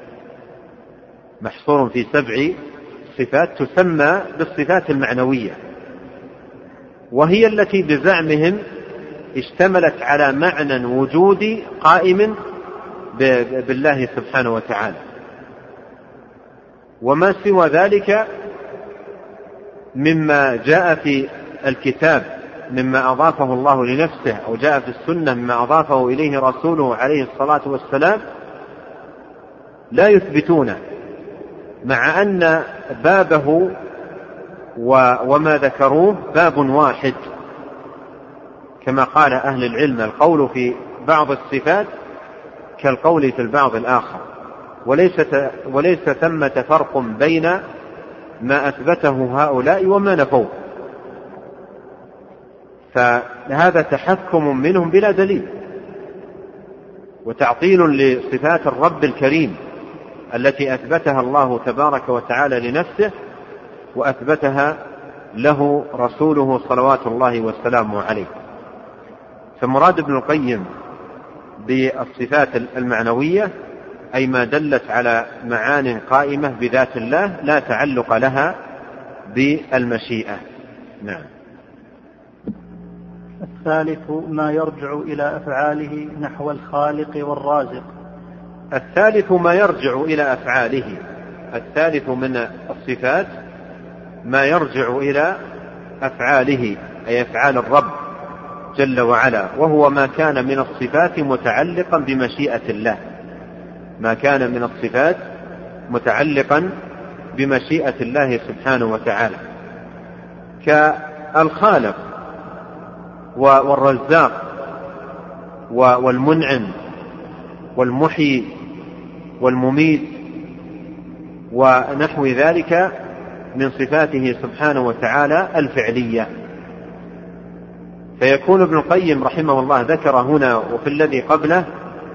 Speaker 1: محصور في سبع صفات تسمى بالصفات المعنوية، وهي التي بزعمهم اشتملت على معنى وجودي قائم بالله سبحانه وتعالى، وما سوى ذلك مما جاء في الكتاب مما أضافه الله لنفسه أو جاء في السنة مما أضافه إليه رسوله عليه الصلاة والسلام لا يثبتونه، مع أن بابه وما ذكروه باب واحد، كما قال أهل العلم: القول في بعض الصفات كالقول في البعض الآخر، وليس وليس ثمة فرق بين ما أثبته هؤلاء وما نفوه، فهذا تحكم منهم بلا دليل، وتعطيل لصفات الرب الكريم التي أثبتها الله تبارك وتعالى لنفسه وأثبتها له رسوله صلوات الله والسلام عليه. فمراد ابن القيم بالصفات المعنوية أي ما دلت على معان قائمة بذات الله لا تعلق لها بالمشيئة. نعم.
Speaker 2: الثالث ما يرجع إلى أفعاله نحو الخالق والرازق.
Speaker 1: الثالث ما يرجع إلى أفعاله، الثالث من الصفات ما يرجع إلى أفعاله أي أفعال الرب جل وعلا، وهو ما كان من الصفات متعلقا بمشيئة الله، ما كان من الصفات متعلقا بمشيئة الله سبحانه وتعالى، كالخالق والرزاق والمنعم والمحيي والمميت ونحو ذلك من صفاته سبحانه وتعالى الفعلية. فيكون ابن القيم رحمه الله ذكر هنا وفي الذي قبله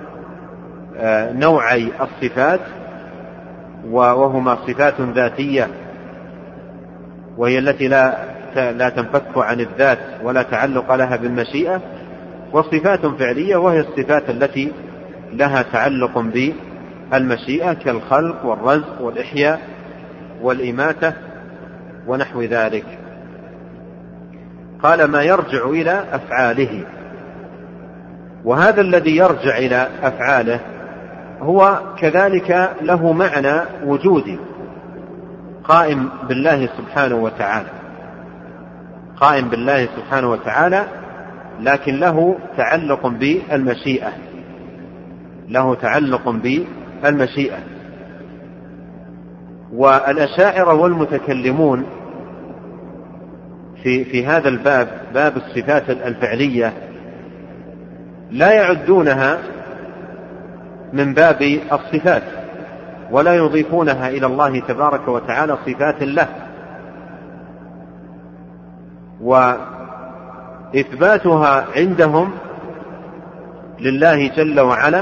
Speaker 1: نوعي الصفات، وهما صفات ذاتية وهي التي لا لا تنفك عن الذات ولا تعلق لها بالمشيئة، وصفات فعلية وهي الصفات التي لها تعلق بالمشيئة كالخلق والرزق والإحياء والإماتة ونحو ذلك. قال ما يرجع إلى أفعاله، وهذا الذي يرجع إلى أفعاله هو كذلك له معنى وجودي قائم بالله سبحانه وتعالى، قائم بالله سبحانه وتعالى، لكن له تعلق بالمشيئة، له تعلق بالمشيئة. والأشاعرة والمتكلمون في في هذا الباب، باب الصفات الفعلية، لا يعدونها من باب الصفات ولا يضيفونها إلى الله تبارك وتعالى صفات له، وإثباتها عندهم لله جل وعلا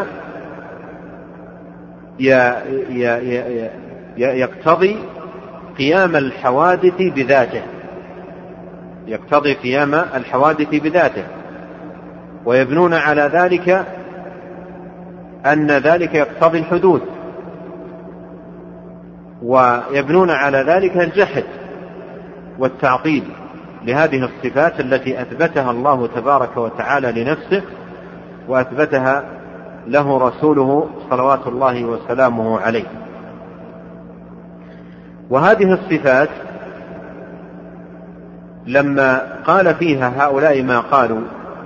Speaker 1: يقتضي قيام الحوادث بذاته، يقتضي قيام الحوادث بذاته، ويبنون على ذلك أن ذلك يقتضي الحدوث، ويبنون على ذلك الجحد والتعطيل لهذه الصفات التي أثبتها الله تبارك وتعالى لنفسه وأثبتها له رسوله صلوات الله وسلامه عليه. وهذه الصفات لما قال فيها هؤلاء ما قالوا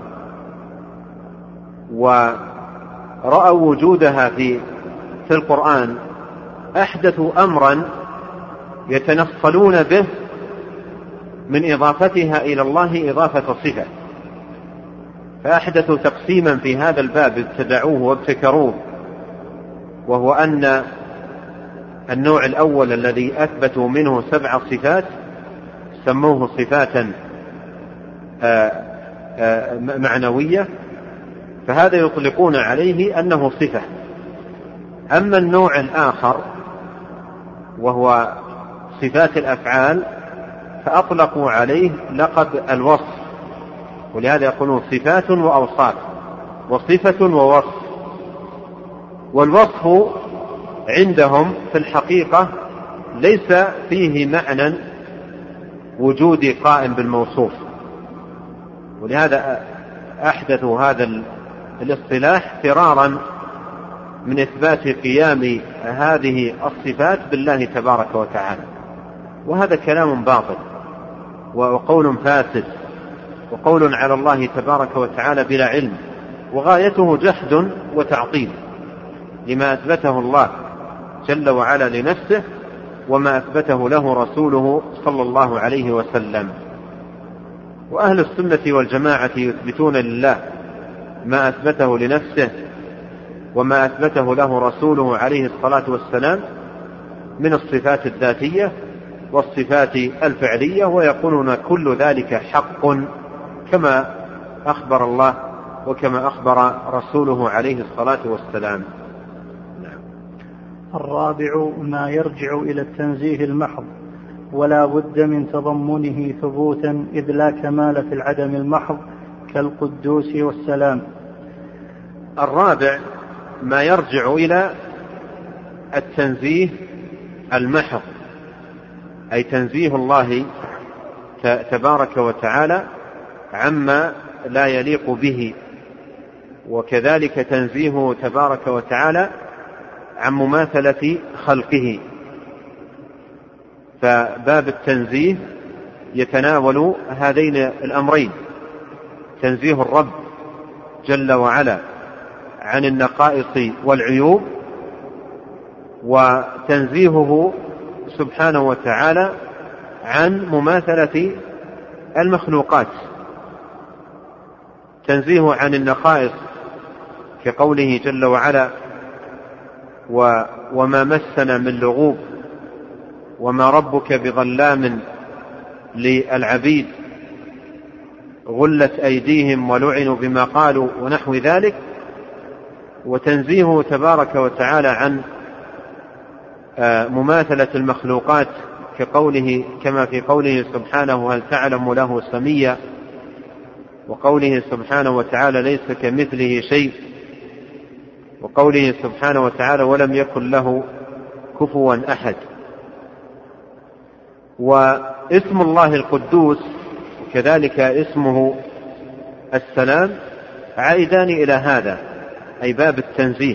Speaker 1: ورأوا وجودها في في القرآن، أحدثوا أمرا يتنصلون به من إضافتها إلى الله إضافة الصفة، فأحدثوا تقسيما في هذا الباب ابتدعوه وابتكروه، وهو أن النوع الأول الذي أثبتوا منه سبع صفات سموه صفات معنوية، فهذا يطلقون عليه أنه صفة. أما النوع الآخر وهو صفات الأفعال فأطلقوا عليه لقب الوصف، ولهذا يقولون صفات وأوصاف، وصفة ووصف. والوصف عندهم في الحقيقة ليس فيه معنى وجودي قائم بالموصوف، ولهذا أحدثوا هذا الاصطلاح فرارا من إثبات قيام هذه الصفات بالله تبارك وتعالى، وهذا كلام باطل وقول فاسد وقول على الله تبارك وتعالى بلا علم، وغايته جحد وتعطيل لما أثبته الله جل وعلا لنفسه وما أثبته له رسوله صلى الله عليه وسلم. وأهل السنة والجماعة يثبتون لله ما أثبته لنفسه وما أثبته له رسوله عليه الصلاة والسلام من الصفات الذاتية والصفات الفعلية، ويقولون كل ذلك حق كما أخبر الله وكما أخبر رسوله عليه الصلاة والسلام.
Speaker 2: الرابع ما يرجع إلى التنزيه المحض ولا بد من تضمنه ثبوتا، إذ لا كمال في العدم المحض كالقدوس والسلام.
Speaker 1: الرابع ما يرجع إلى التنزيه المحض، أي تنزيه الله تبارك وتعالى عما لا يليق به، وكذلك تنزيهه تبارك وتعالى عن مماثلة خلقه. فباب التنزيه يتناول هذين الأمرين: تنزيه الرب جل وعلا عن النقائص والعيوب، وتنزيهه سبحانه وتعالى عن مماثلة المخلوقات. تنزيه عن النقائص كقوله جل وعلا: وما مسنا من لغوب وما ربك بظلام للعبيد غلت أيديهم ولعنوا بما قالوا ونحو ذلك. وتنزيهه تبارك وتعالى عن مماثلة المخلوقات كقوله كما في قوله سبحانه: هل تعلم له سميا، وقوله سبحانه وتعالى: ليس كمثله شيء، وقوله سبحانه وتعالى: ولم يكن له كفوا أحد. واسم الله القدوس كذلك اسمه السلام عائدان إلى هذا، أي باب التنزيه.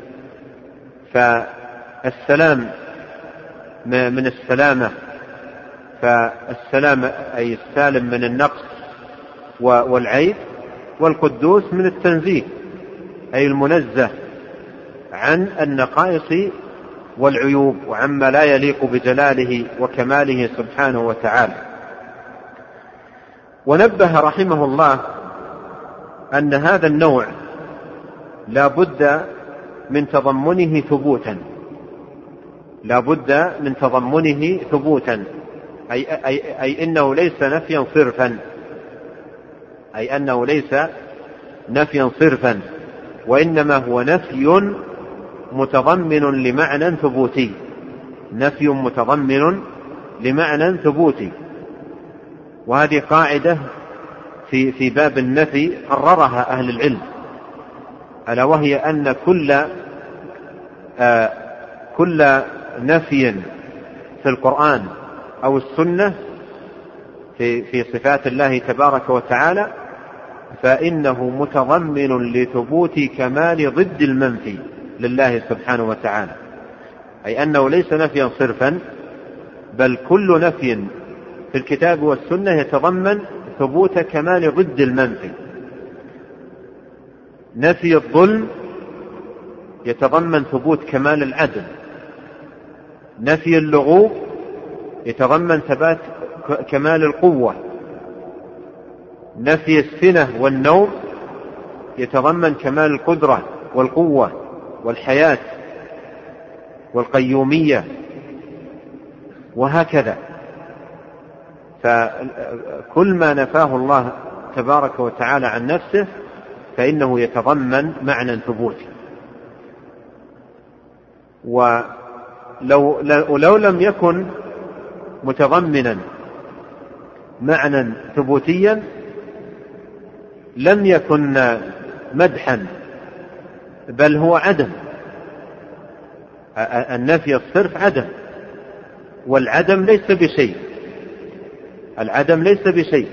Speaker 1: فالسلام من السلامة، فالسلام أي السالم من النقص والعيب، والقدوس من التنزيه أي المنزه عن النقائص والعيوب وعما لا يليق بجلاله وكماله سبحانه وتعالى. ونبه رحمه الله أن هذا النوع لا بد من تضمنه ثبوتا، لا بد من تضمنه ثبوتا أي, أي, أي إنه ليس نفيا صرفا، أي أنه ليس نفيا صرفا، وإنما هو نفي متضمن لمعنى ثبوتي، نفي متضمن لمعنى ثبوتي. وهذه قاعدة في في باب النفي قررها أهل العلم، ألا وهي أن كل آه كل نفي في القرآن أو السنة في في صفات الله تبارك وتعالى فإنه متضمن لثبوت كمال ضد المنفي لله سبحانه وتعالى، أي أنه ليس نفيا صرفا، بل كل نفي في الكتاب والسنة يتضمن ثبوت كمال ضد المنفي. نفي الظلم يتضمن ثبوت كمال العدل، نفي اللغوب يتضمن ثبات كمال القوة، نفي السنة والنوم يتضمن كمال القدرة والقوة والحياة والقيومية وهكذا. فكل ما نفاه الله تبارك وتعالى عن نفسه فإنه يتضمن معنى ثبوتي. ولو لو لم يكن متضمنا معنى ثبوتيا لم يكن مدحا، بل هو عدم. النفي الصرف عدم، والعدم ليس بشيء، العدم ليس بشيء.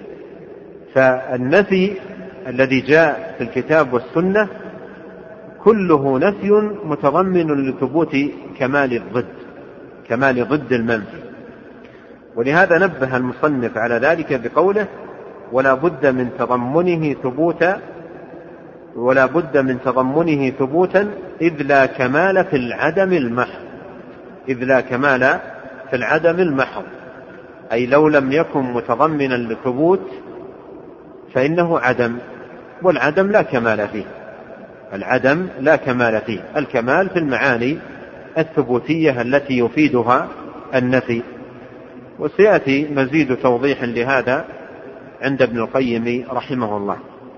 Speaker 1: فالنفي الذي جاء في الكتاب والسنة كله نفي متضمن لثبوت كمال الضد، كمال ضد المنفي. ولهذا نبه المصنف على ذلك بقوله: ولا بد من تضمنه ثبوتا ولا بد من تضمنه ثبوتا إذ لا كمال في العدم المحض، إذ لا كمال في العدم المحض، أي لو لم يكن متضمنا للثبوت فإنه عدم، والعدم لا كمال فيه، العدم لا كمال فيه. الكمال في المعاني الثبوتية التي يفيدها النفي. وسيأتي مزيد توضيح لهذا عند ابن القيم رحمه الله.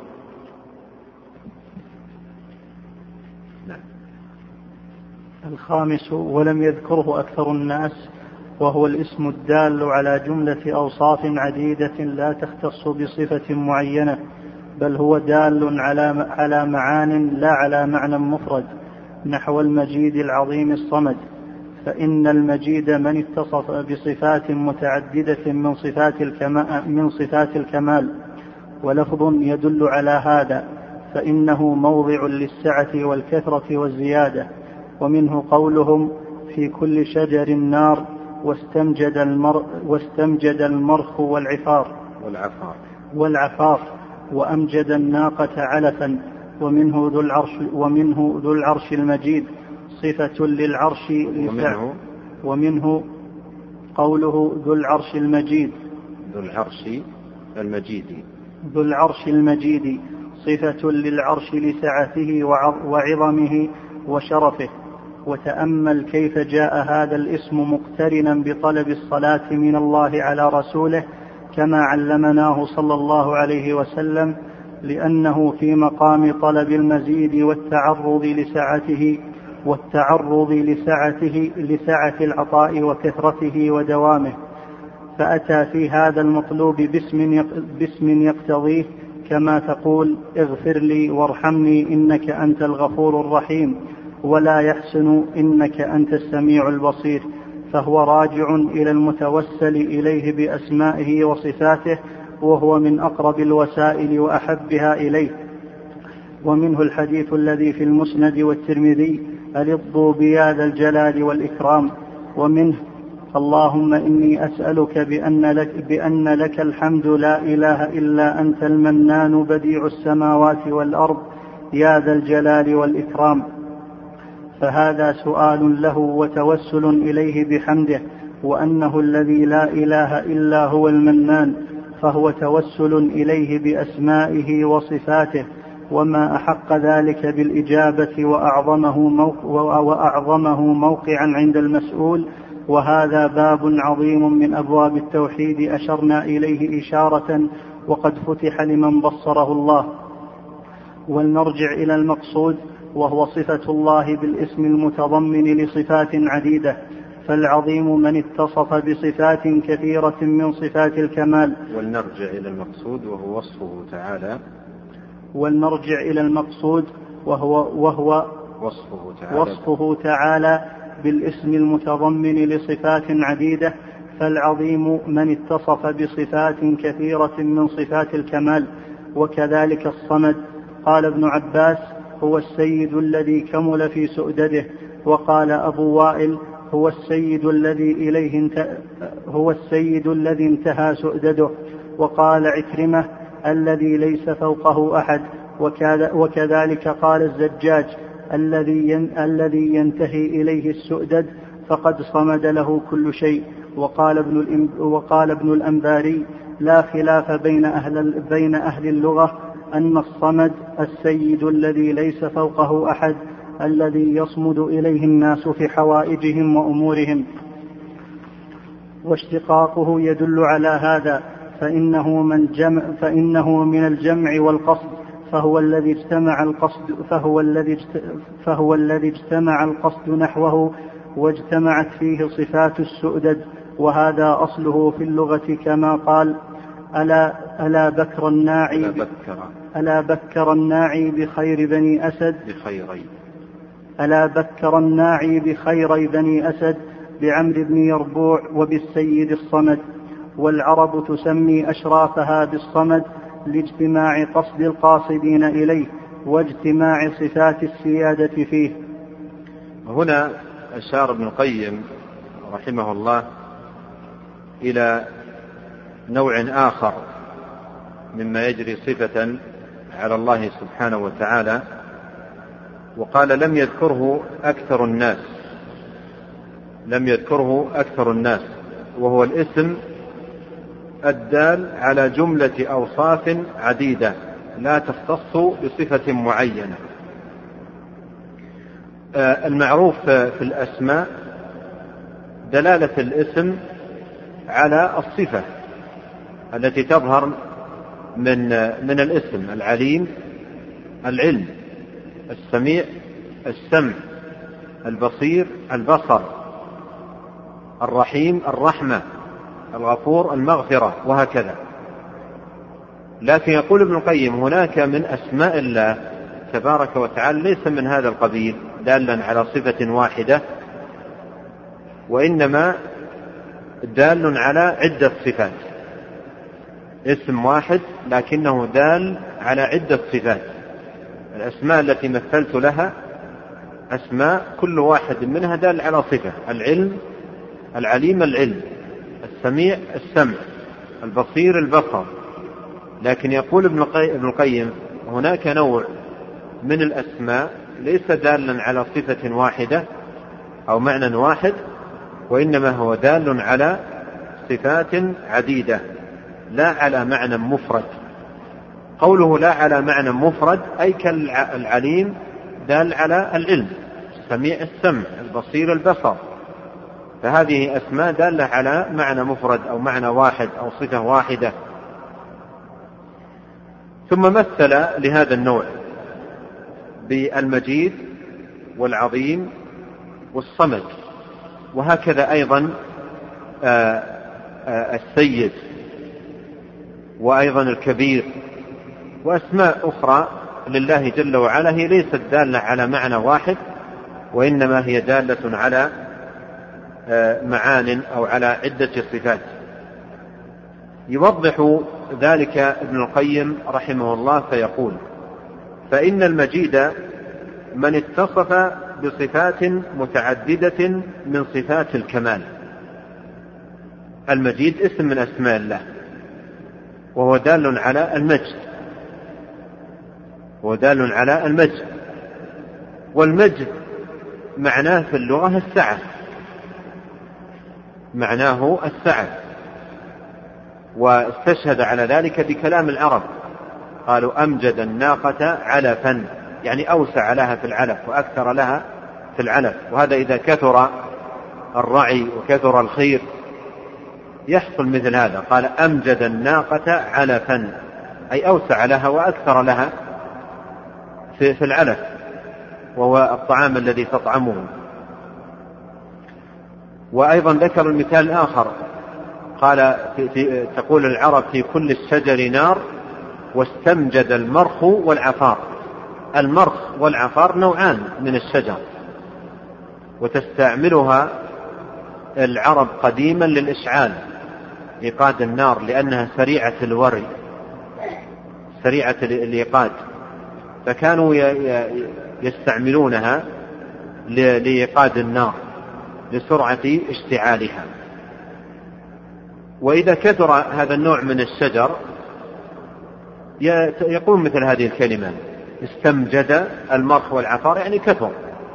Speaker 2: نعم. الخامس ولم يذكره أكثر الناس، وهو الاسم الدال على جملة أوصاف عديدة لا تختص بصفة معينة، بل هو دال على على معان لا على معنى مفرد، نحو المجيد العظيم الصمد. فإن المجيد من اتصف بصفات متعددة من صفات الكمال, من صفات الكمال، ولفظ يدل على هذا، فإنه موضع للسعة والكثرة والزيادة. ومنه قولهم: في كل شجر نار واستمجد, المر واستمجد المرخ والعفار
Speaker 1: والعفار,
Speaker 2: والعفار وأمجد الناقة علفا. ومنه ذو العرش, ومنه ذو العرش المجيد صفة للعرش
Speaker 1: ومنه,
Speaker 2: ومنه قوله ذو العرش المجيد
Speaker 1: ذو العرش المجيد
Speaker 2: ذو العرش المجيد صفة للعرش لسعته وعظمه وشرفه. وتأمل كيف جاء هذا الاسم مقترنا بطلب الصلاة من الله على رسوله كما علمناه صلى الله عليه وسلم، لأنه في مقام طلب المزيد والتعرض لسعته والتعرض لسعته لسعة العطاء وكثرته ودوامه، فأتى في هذا المطلوب باسم باسم يقتضيه، كما تقول: اغفر لي وارحمني إنك أنت الغفور الرحيم، ولا يحسن إنك أنت السميع البصير. فهو راجع إلى المتوسل إليه بأسمائه وصفاته، وهو من أقرب الوسائل وأحبها إليه. ومنه الحديث الذي في المسند والترمذي: ألضوا بيا ذا الجلال والإكرام. ومنه: اللهم إني أسألك بأن لك, بأن لك الحمد لا إله إلا أنت المنان بديع السماوات والأرض يا ذا الجلال والإكرام. فهذا سؤال له وتوسل إليه بحمده، وأنه الذي لا إله إلا هو المنان، فهو توسل إليه بأسمائه وصفاته. وما أحق ذلك بالإجابة وأعظمه, موق وأعظمه موقعا عند المسؤول. وهذا باب عظيم من أبواب التوحيد أشرنا إليه إشارة، وقد فتح لمن بصره الله. ولنرجع إلى المقصود، وهو صفة الله بالاسم المتضمن لصفات عديدة. فالعظيم من اتصف بصفات كثيرة من صفات الكمال.
Speaker 1: ولنرجع إلى المقصود وهو وصفه تعالى
Speaker 2: ولنرجع إلى المقصود وهو, وهو
Speaker 1: وصفه تعالى,
Speaker 2: وصفه تعالى بالاسم المتضمن لصفات عديدة. فالعظيم من اتصف بصفات كثيرة من صفات الكمال، وكذلك الصمد. قال ابن عباس: هو السيد الذي كمل في سؤدده. وقال أبو وائل: هو السيد الذي إليه انت... هو السيد الذي انتهى سؤدده. وقال عكرمة: الذي ليس فوقه أحد. وكذلك قال الزجاج: الذي ين... الذي ينتهي إليه السؤدد فقد صمد له كل شيء. وقال ابن, الإم... وقال ابن الأنباري: لا خلاف بين أهل, بين أهل اللغة أن الصمد السيد الذي ليس فوقه أحد، الذي يصمد إليه الناس في حوائجهم وأمورهم. واشتقاقه يدل على هذا، فإنه من, جمع فإنه من الجمع والقصد، فهو الذي اجتمع القصد فهو الذي فهو الذي اجتمع القصد نحوه واجتمعت فيه صفات السؤدد، وهذا أصله في اللغة كما قال: ألا, ألا بكر الناعي
Speaker 1: ألا بكر,
Speaker 2: ألا بكر الناعي بخير بني أسد
Speaker 1: بخيري
Speaker 2: ألا بكر الناعي بخيري بني أسد بعمرو بن يربوع وبالسيد الصمد. والعرب تسمي أشرافها بالصمد لاجتماع قصد القاصدين إليه واجتماع صفات السيادة فيه.
Speaker 1: هنا أشار ابن القيم رحمه الله إلى نوع آخر مما يجري صفة على الله سبحانه وتعالى، وقال: لم يذكره أكثر الناس لم يذكره أكثر الناس وهو الاسم الدال على جملة أوصاف عديدة لا تختص بصفة معينة. المعروف في الأسماء دلالة الاسم على الصفة التي تظهر من من الاسم: العليم العلم، السميع السمع، البصير البصر، الرحيم الرحمة، الغفور المغفرة، وهكذا. لكن يقول ابن القيم: هناك من أسماء الله تبارك وتعالى ليس من هذا القبيل دالا على صفة واحدة، وإنما دال على عدة صفات. اسم واحد لكنه دال على عدة صفات. الأسماء التي مثلت لها أسماء كل واحد منها دال على صفة: العلم العليم العلم، السميع السمع، البصير البصر. لكن يقول ابن القيم: هناك نوع من الأسماء ليس دالا على صفة واحدة أو معنى واحد، وإنما هو دال على صفات عديدة لا على معنى مفرد. قوله لا على معنى مفرد أي كالعليم دال على العلم، السميع السمع، البصير البصر، فهذه أسماء دالة على معنى مفرد أو معنى واحد أو صفة واحدة. ثم مثل لهذا النوع بالمجيد والعظيم والصمد، وهكذا أيضا آآ آآ السيد، وأيضا الكبير، وأسماء أخرى لله جل وعلا هي ليست دالة على معنى واحد، وإنما هي دالة على معان أو على عدة صفات. يوضح ذلك ابن القيم رحمه الله فيقول: فإن المجيد من اتصف بصفات متعددة من صفات الكمال. المجيد اسم من أسماء الله، وهو دال على المجد هو دال على المجد والمجد معناه في اللغة السعة معناه السعة واستشهد على ذلك بكلام العرب، قالوا: أمجد الناقة علفا، يعني أوسع لها في العلف وأكثر لها في العلف. وهذا إذا كثر الرعي وكثر الخير يحصل مثل هذا. قال: أمجد الناقة علفا، أي أوسع لها وأكثر لها في, في العلف، وهو الطعام الذي تطعمه. وأيضا ذكر المثال الآخر، قال في في تقول العرب: في كل الشجر نار واستمجد المرخ والعفار. المرخ والعفار نوعان من الشجر، وتستعملها العرب قديما للإشعال، إيقاد النار، لأنها سريعة الوري سريعة الإيقاد، فكانوا يستعملونها لإيقاد النار لسرعة اشتعالها. وإذا كثر هذا النوع من الشجر يقوم مثل هذه الكلمة: استمجد المرخ والعفار، يعني كثر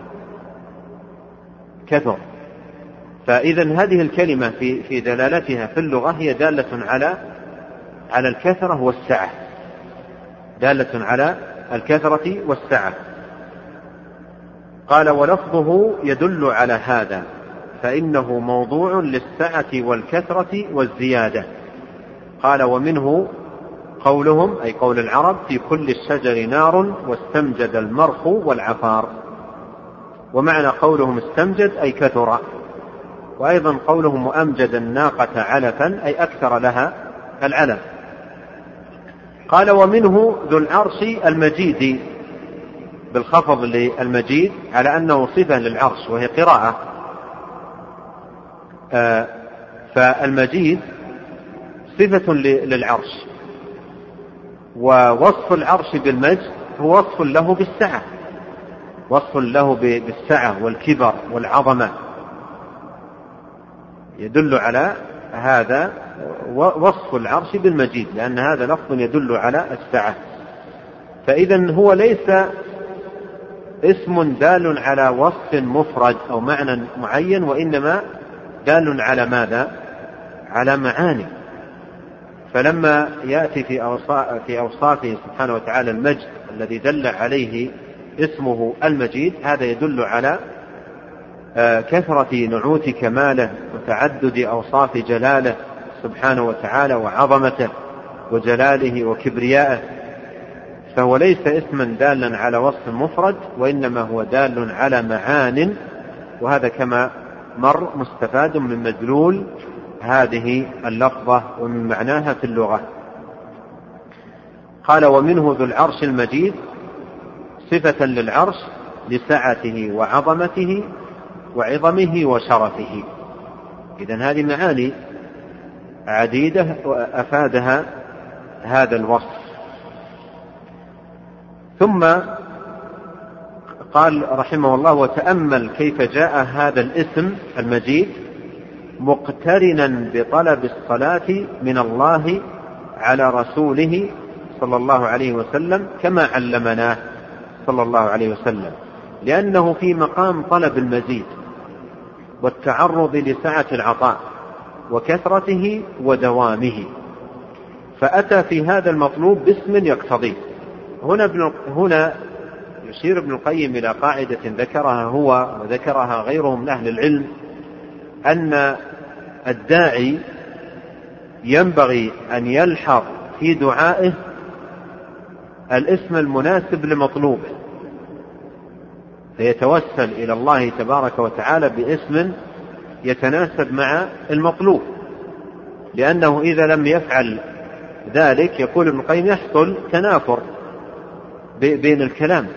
Speaker 1: كثر. فإذا هذه الكلمة في في دلالتها في اللغة هي دالة على على الكثرة والسعة دالة على الكثرة والسعة. قال: ولفظه يدل على هذا، فإنه موضوع للسعة والكثرة والزيادة. قال ومنه قولهم أي قول العرب في كل الشجر نار واستمجد المرخ والعفار. ومعنى قولهم استمجد أي كثر. وأيضا قولهم وأمجد الناقة علفا أي أكثر لها العلف. قال ومنه ذو العرش المجيد بالخفض للمجيد على أنه صفة للعرش وهي قراءة. آه فالمجيد صفة للعرش، ووصف العرش بالمجد هو وصف له بالسعة، وصف له بالسعة والكبر والعظمة، يدل على هذا وصف العرش بالمجيد، لأن هذا لفظ يدل على السعة. فإذا هو ليس اسم دال على وصف مفرد أو معنى معين، وإنما دال على ماذا؟ على معاني. فلما يأتي في أوصافه سبحانه وتعالى المجد الذي دل عليه اسمه المجيد، هذا يدل على كثرة نعوت كماله وتعدد أوصاف جلاله سبحانه وتعالى وعظمته وجلاله وكبريائه. فهو ليس اسما دالا على وصف مفرد، وإنما هو دال على معان، وهذا كما مر مستفاد من مدلول هذه اللفظة ومن معناها في اللغة. قال ومنه ذو العرش المجيد صفة للعرش لسعته وعظمته وعظمه وشرفه. إذن هذه معاني عديدة أفادها هذا الوصف. ثم قال رحمه الله وتأمل كيف جاء هذا الاسم المجيد مقترنا بطلب الصلاة من الله على رسوله صلى الله عليه وسلم كما علمناه صلى الله عليه وسلم، لأنه في مقام طلب المزيد والتعرض لسعة العطاء وكثرته ودوامه، فأتى في هذا المطلوب باسم يقتضيه. هنا, هنا يشير ابن القيم إلى قاعدة ذكرها هو وذكرها غيره من أهل العلم، أن الداعي ينبغي أن يلحظ في دعائه الاسم المناسب لمطلوبه، فيتوسل إلى الله تبارك وتعالى باسم يتناسب مع المطلوب، لأنه إذا لم يفعل ذلك يقول ابن القيم يحصل تنافر بين الكلام.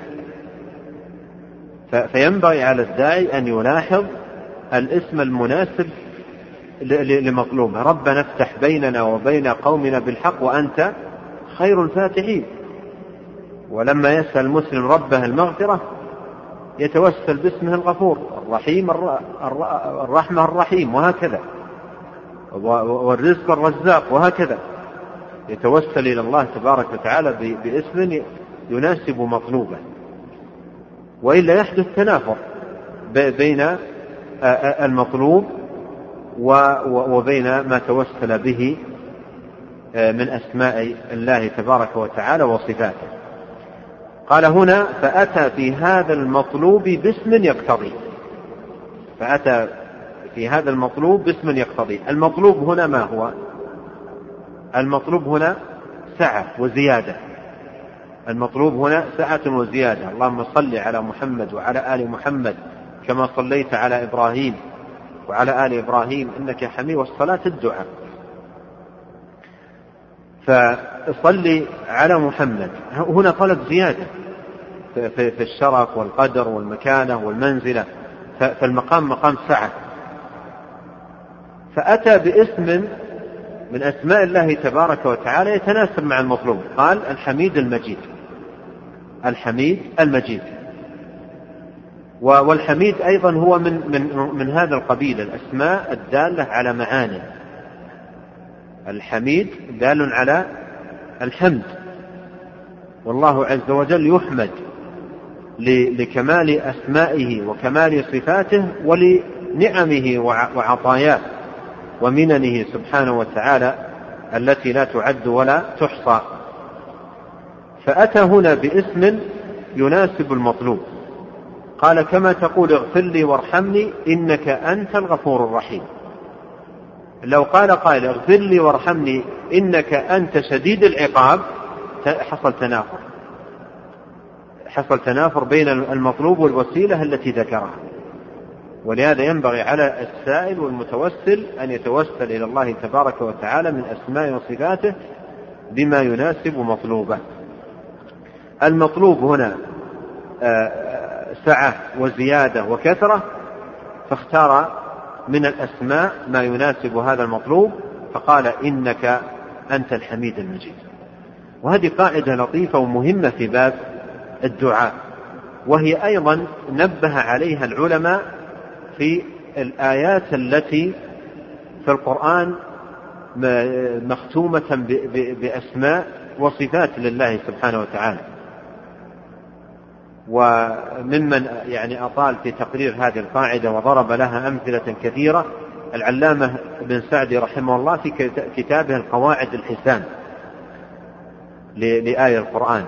Speaker 1: فينبغي على الداعي أن يلاحظ الاسم المناسب لمطلوبه. ربنا افتح بيننا وبين قومنا بالحق وأنت خير الفاتحين. ولما يسأل المسلم ربه المغفرة يتوسل باسمه الغفور الرحيم الرحمة الرحيم، وهكذا، والرزق الرزاق، وهكذا يتوسل إلى الله تبارك وتعالى باسم يناسب مطلوبه، وإلا يحدث تنافر بين المطلوب وبين ما توسل به من أسماء الله تبارك وتعالى وصفاته. قال هنا فأتى في هذا المطلوب باسم يقتضي، فأتى في هذا المطلوب باسم يقتضي. المطلوب هنا ما هو؟ المطلوب هنا سعة وزيادة. المطلوب هنا سعة وزيادة. اللهم صل على محمد وعلى آل محمد كما صليت على إبراهيم وعلى آل إبراهيم إنك حميد، والصلاة الدعاء. فصلي على محمد هنا طلب زيادة في الشرف والقدر والمكانة والمنزلة، فالمقام مقام سعة. فأتى باسم من أسماء الله تبارك وتعالى يتناسب مع المطلوب، قال الحميد المجيد. الحميد المجيد. والحميد أيضا هو من, من, من هذا القبيل، الأسماء الدالة على معاني. الحميد دال على الحمد، والله عز وجل يحمد لكمال أسمائه وكمال صفاته ولنعمه وعطاياه ومننه سبحانه وتعالى التي لا تعد ولا تحصى. فأتى هنا باسم يناسب المطلوب. قال كما تقول اغفر لي وارحمني إنك أنت الغفور الرحيم. لو قال قائل اغفر لي وارحمني إنك أنت شديد العقاب حصل تنافر حصل تنافر بين المطلوب والوسيلة التي ذكرها. ولهذا ينبغي على السائل والمتوسل أن يتوسل إلى الله تبارك وتعالى من أسماء وصفاته بما يناسب مطلوبه. المطلوب هنا سعة وزيادة وكثرة، فاختار من الأسماء ما يناسب هذا المطلوب فقال إنك أنت الحميد المجيد. وهذه قاعدة لطيفة ومهمة في باب الدعاء، وهي أيضا نبه عليها العلماء في الآيات التي في القرآن مختومة بأسماء وصفات لله سبحانه وتعالى. وممن يعني أطال في تقرير هذه القاعدة وضرب لها أمثلة كثيرة العلامة بن سعدي رحمه الله في كتابه القواعد الحسان لآية القرآن،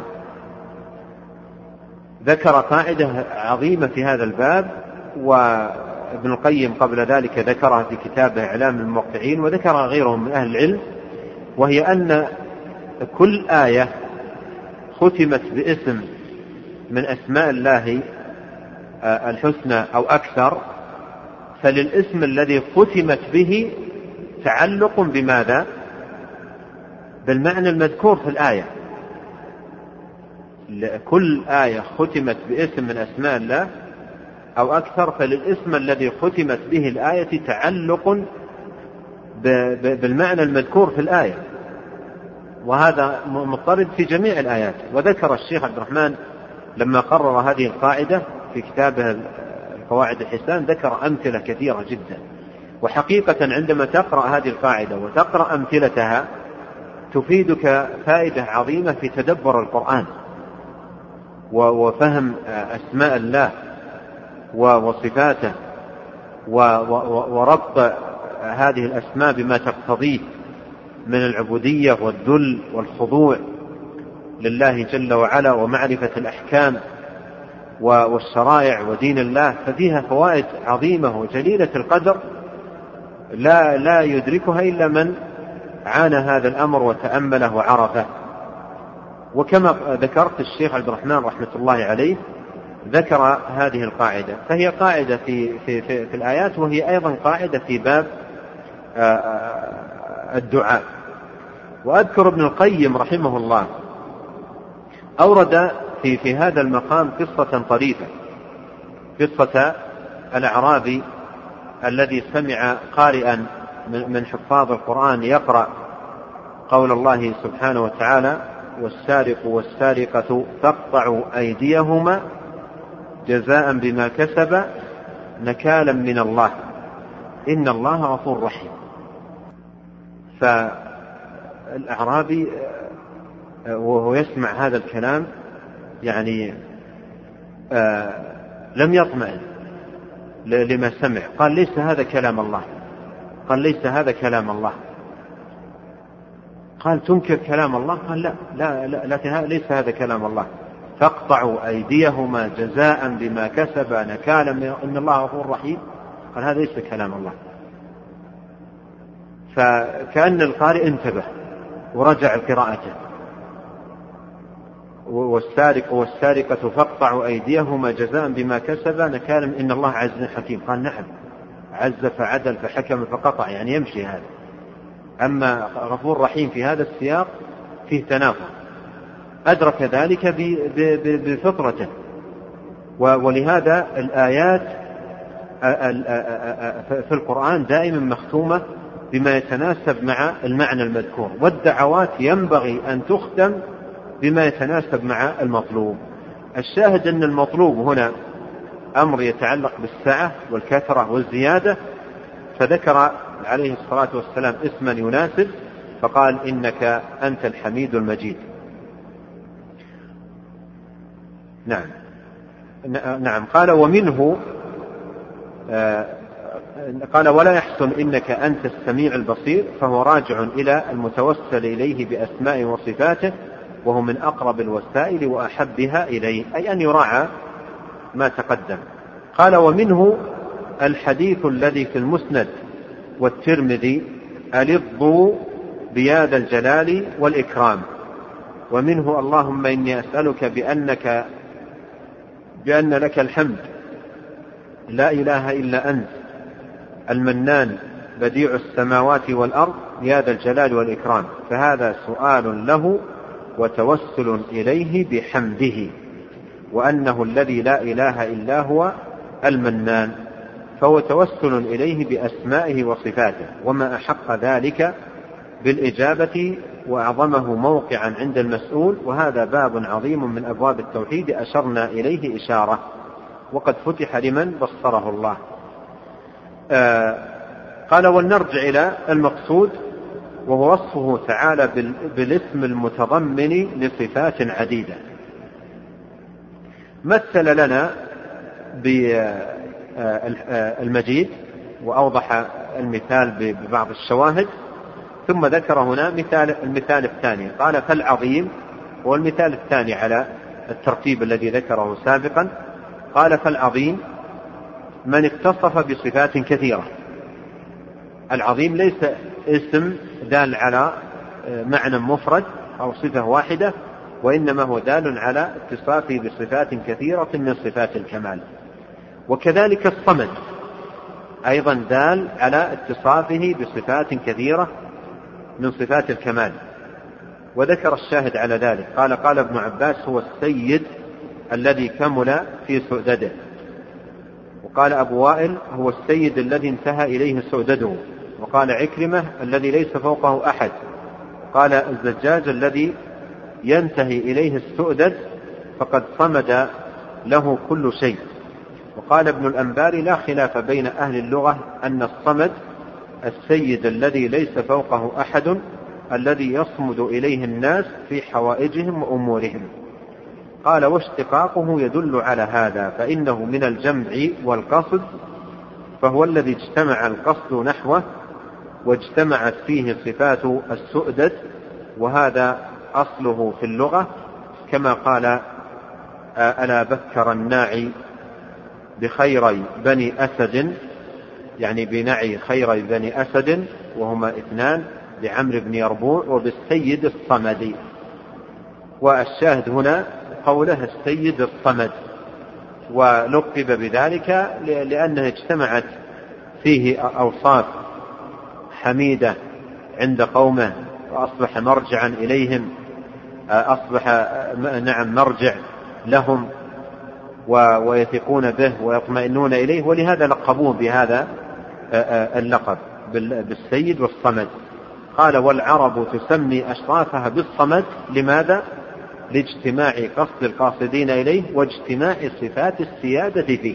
Speaker 1: ذكر قاعدة عظيمة في هذا الباب، وابن القيم قبل ذلك ذكرها في كتابه إعلام الموقعين، وذكرها غيرهم من أهل العلم، وهي أن كل آية ختمت باسم من أسماء الله الحسنى أو أكثر، فللاسم الذي ختمت به تعلق بماذا؟ بالمعنى المذكور في الآية. كل آية ختمت باسم من أسماء الله أو أكثر فللاسم الذي ختمت به الآية تعلق بالمعنى المذكور في الآية، وهذا مضطرد في جميع الآيات. وذكر الشيخ عبد الرحمن لما قرر هذه القاعدة في كتابه القواعد الحسان ذكر أمثلة كثيرة جدا. وحقيقة عندما تقرأ هذه القاعدة وتقرأ أمثلتها تفيدك فائدة عظيمة في تدبر القرآن وفهم أسماء الله وصفاته وربط هذه الأسماء بما تقتضيه من العبودية والذل والخضوع لله جل وعلا ومعرفة الأحكام والشرائع ودين الله، ففيها فوائد عظيمة وجليلة القدر لا لا يدركها إلا من عانى هذا الأمر وتأمله وعرفه. وكما ذكرت الشيخ عبد الرحمن رحمة الله عليه ذكر هذه القاعدة، فهي قاعدة في, في, في, في الآيات، وهي أيضا قاعدة في باب الدعاء. وأذكر ابن القيم رحمه الله أورد في, في هذا المقام قصة طريفة، قصة الأعرابي الذي سمع قارئا من حفاظ القرآن يقرأ قول الله سبحانه وتعالى والسارق والسارقة فاقطعوا أيديهما جزاء بما كسب نكالا من الله إن الله غفور رحيم. فالأعرابي وهو يسمع هذا الكلام يعني آه لم يطمئن لما سمع، قال ليس هذا كلام الله، قال ليس هذا كلام الله. قال تنكر كلام الله؟ قال لا لا, لا لكن ليس هذا كلام الله. فاقطعوا أيديهما جزاء بما كسب نكالا من إن الله غفور رحيم. قال هذا ليس كلام الله. فكأن القارئ انتبه ورجع قراءته. والسارق والسارقة فاقطعوا أيديهما جزاء بما كسب نكالا إن الله عزيز حكيم. قال نعم، عز فعدل فحكم فقطع، يعني يمشي هذا. أما غفور رحيم في هذا السياق فيه تنافر، أدرك ذلك بفطرته. ولهذا الآيات في القرآن دائما مختومة بما يتناسب مع المعنى المذكور، والدعوات ينبغي أن تختم بما يتناسب مع المطلوب. الشاهد أن المطلوب هنا أمر يتعلق بالسعة والكثرة والزيادة، فذكر عليه الصلاة والسلام اسما يناسب فقال إنك أنت الحميد المجيد. نعم نعم قال ومنه آه قال ولا يحسن إنك أنت السميع البصير، فهو راجع إلى المتوسل إليه بأسماء وصفاته، وهو من أقرب الوسائل وأحبها إليه، أي أن يراعى ما تقدم. قال ومنه الحديث الذي في المسند والترمذي ألظوا بيا ذا الجلال والإكرام، ومنه اللهم إني أسألك بأنك بأن لك الحمد لا إله إلا أنت المنان بديع السماوات والأرض يا ذا الجلال والإكرام. فهذا سؤال له وتوسل إليه بحمده، وأنه الذي لا إله إلا هو المنان، فهو توسل إليه بأسمائه وصفاته، وما أحق ذلك بالإجابة وأعظمه موقعا عند المسؤول. وهذا باب عظيم من أبواب التوحيد أشرنا إليه إشارة، وقد فتح لمن بصره الله. آه قال ولنرجع إلى المقصود، وهو وصفه تعالى بالاسم المتضمن لصفات عديدة. مثل لنا بالمجيد وأوضح المثال ببعض الشواهد، ثم ذكر هنا مثال المثال الثاني. قال فالعظيم، والمثال الثاني على الترتيب الذي ذكره سابقا. قال فالعظيم من اتصف بصفات كثيرة. العظيم ليس اسم دال على معنى مفرد أو صفة واحدة، وإنما هو دال على اتصافه بصفات كثيرة من صفات الكمال. وكذلك الصمد أيضا دال على اتصافه بصفات كثيرة من صفات الكمال، وذكر الشاهد على ذلك. قال قال ابن عباس هو السيد الذي كمل في سؤدده. وقال أبو وائل هو السيد الذي انتهى إليه سؤدده. وقال عكرمة الذي ليس فوقه أحد. قال الزجاج الذي ينتهي إليه السؤدد فقد صمد له كل شيء. وقال ابن الأنباري لا خلاف بين أهل اللغة أن الصمد السيد الذي ليس فوقه أحد الذي يصمد إليه الناس في حوائجهم وأمورهم. قال واشتقاقه يدل على هذا، فإنه من الجمع والقصد، فهو الذي اجتمع القصد نحوه واجتمعت فيه صفات السؤدد، وهذا أصله في اللغة، كما قال ألا بكر الناعي بخيري بني أسد، يعني بنعي خيري بني أسد وهما اثنان لعمرو بن يربوع، وبالسيد الصمدي. والشاهد هنا قوله السيد الصمد، ولقب بذلك لأنه اجتمعت فيه أوصاف حميدة عند قومه، وأصبح مرجعا إليهم، أصبح نعم مرجع لهم ويثقون به ويطمئنون إليه، ولهذا لقبوه بهذا اللقب بالسيد والصمد. قال والعرب تسمي أشرافها بالصمد، لماذا؟ لاجتماع قصد القاصدين إليه واجتماع صفات السيادة فيه.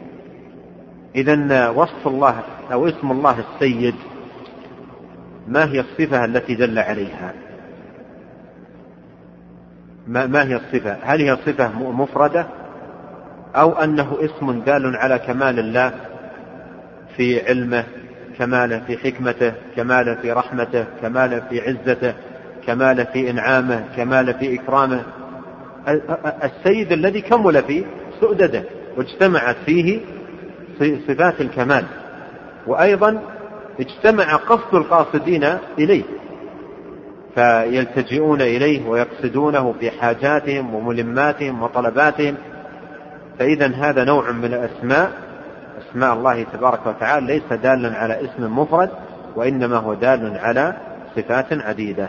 Speaker 1: إذن وصف الله أو اسم الله السيد ما هي الصفة التي دل عليها؟ ما هي الصفة؟ هل هي صفة مفردة أو أنه اسم دال على كمال الله في علمه، كماله في حكمته، كماله في رحمته، كماله في عزته، كماله في إنعامه، كماله في إكرامه؟ السيد الذي كمل في سؤدده واجتمعت فيه صفات الكمال، وأيضا اجتمع قصد القاصدين إليه فيلتجئون إليه ويقصدونه في حاجاتهم وملماتهم وطلباتهم. فإذا هذا نوع من الأسماء، اسماء الله تبارك وتعالى ليس دالا على اسم مفرد، وإنما هو دال على صفات عديدة.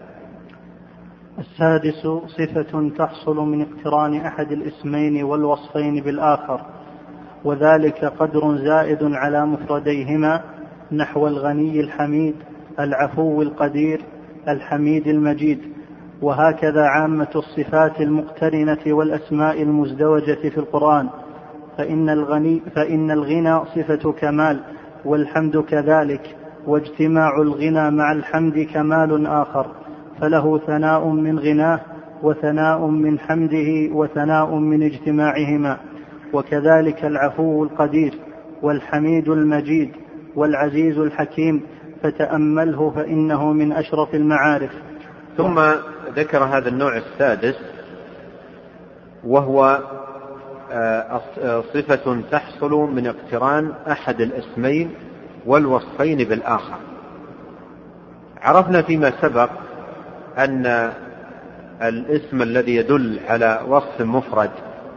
Speaker 2: السادس صفة تحصل من اقتران أحد الاسمين والوصفين بالآخر، وذلك قدر زائد على مفرديهما، نحو الغني الحميد، العفو القدير، الحميد المجيد. وهكذا عامة الصفات المقترنة والأسماء المزدوجة في القرآن، فإن الغني فإن الغنى صفة كمال، والحمد كذلك، واجتماع الغنى مع الحمد كمال آخر، فله ثناء من غناه وثناء من حمده وثناء من اجتماعهما. وكذلك العفو القدير والحميد المجيد والعزيز الحكيم، فتأمله فإنه من أشرف المعارف.
Speaker 1: ثم ذكر هذا النوع السادس، وهو صفة تحصل من اقتران أحد الاسمين والوصفين بالآخر. عرفنا فيما سبق أن الاسم الذي يدل على وصف مفرد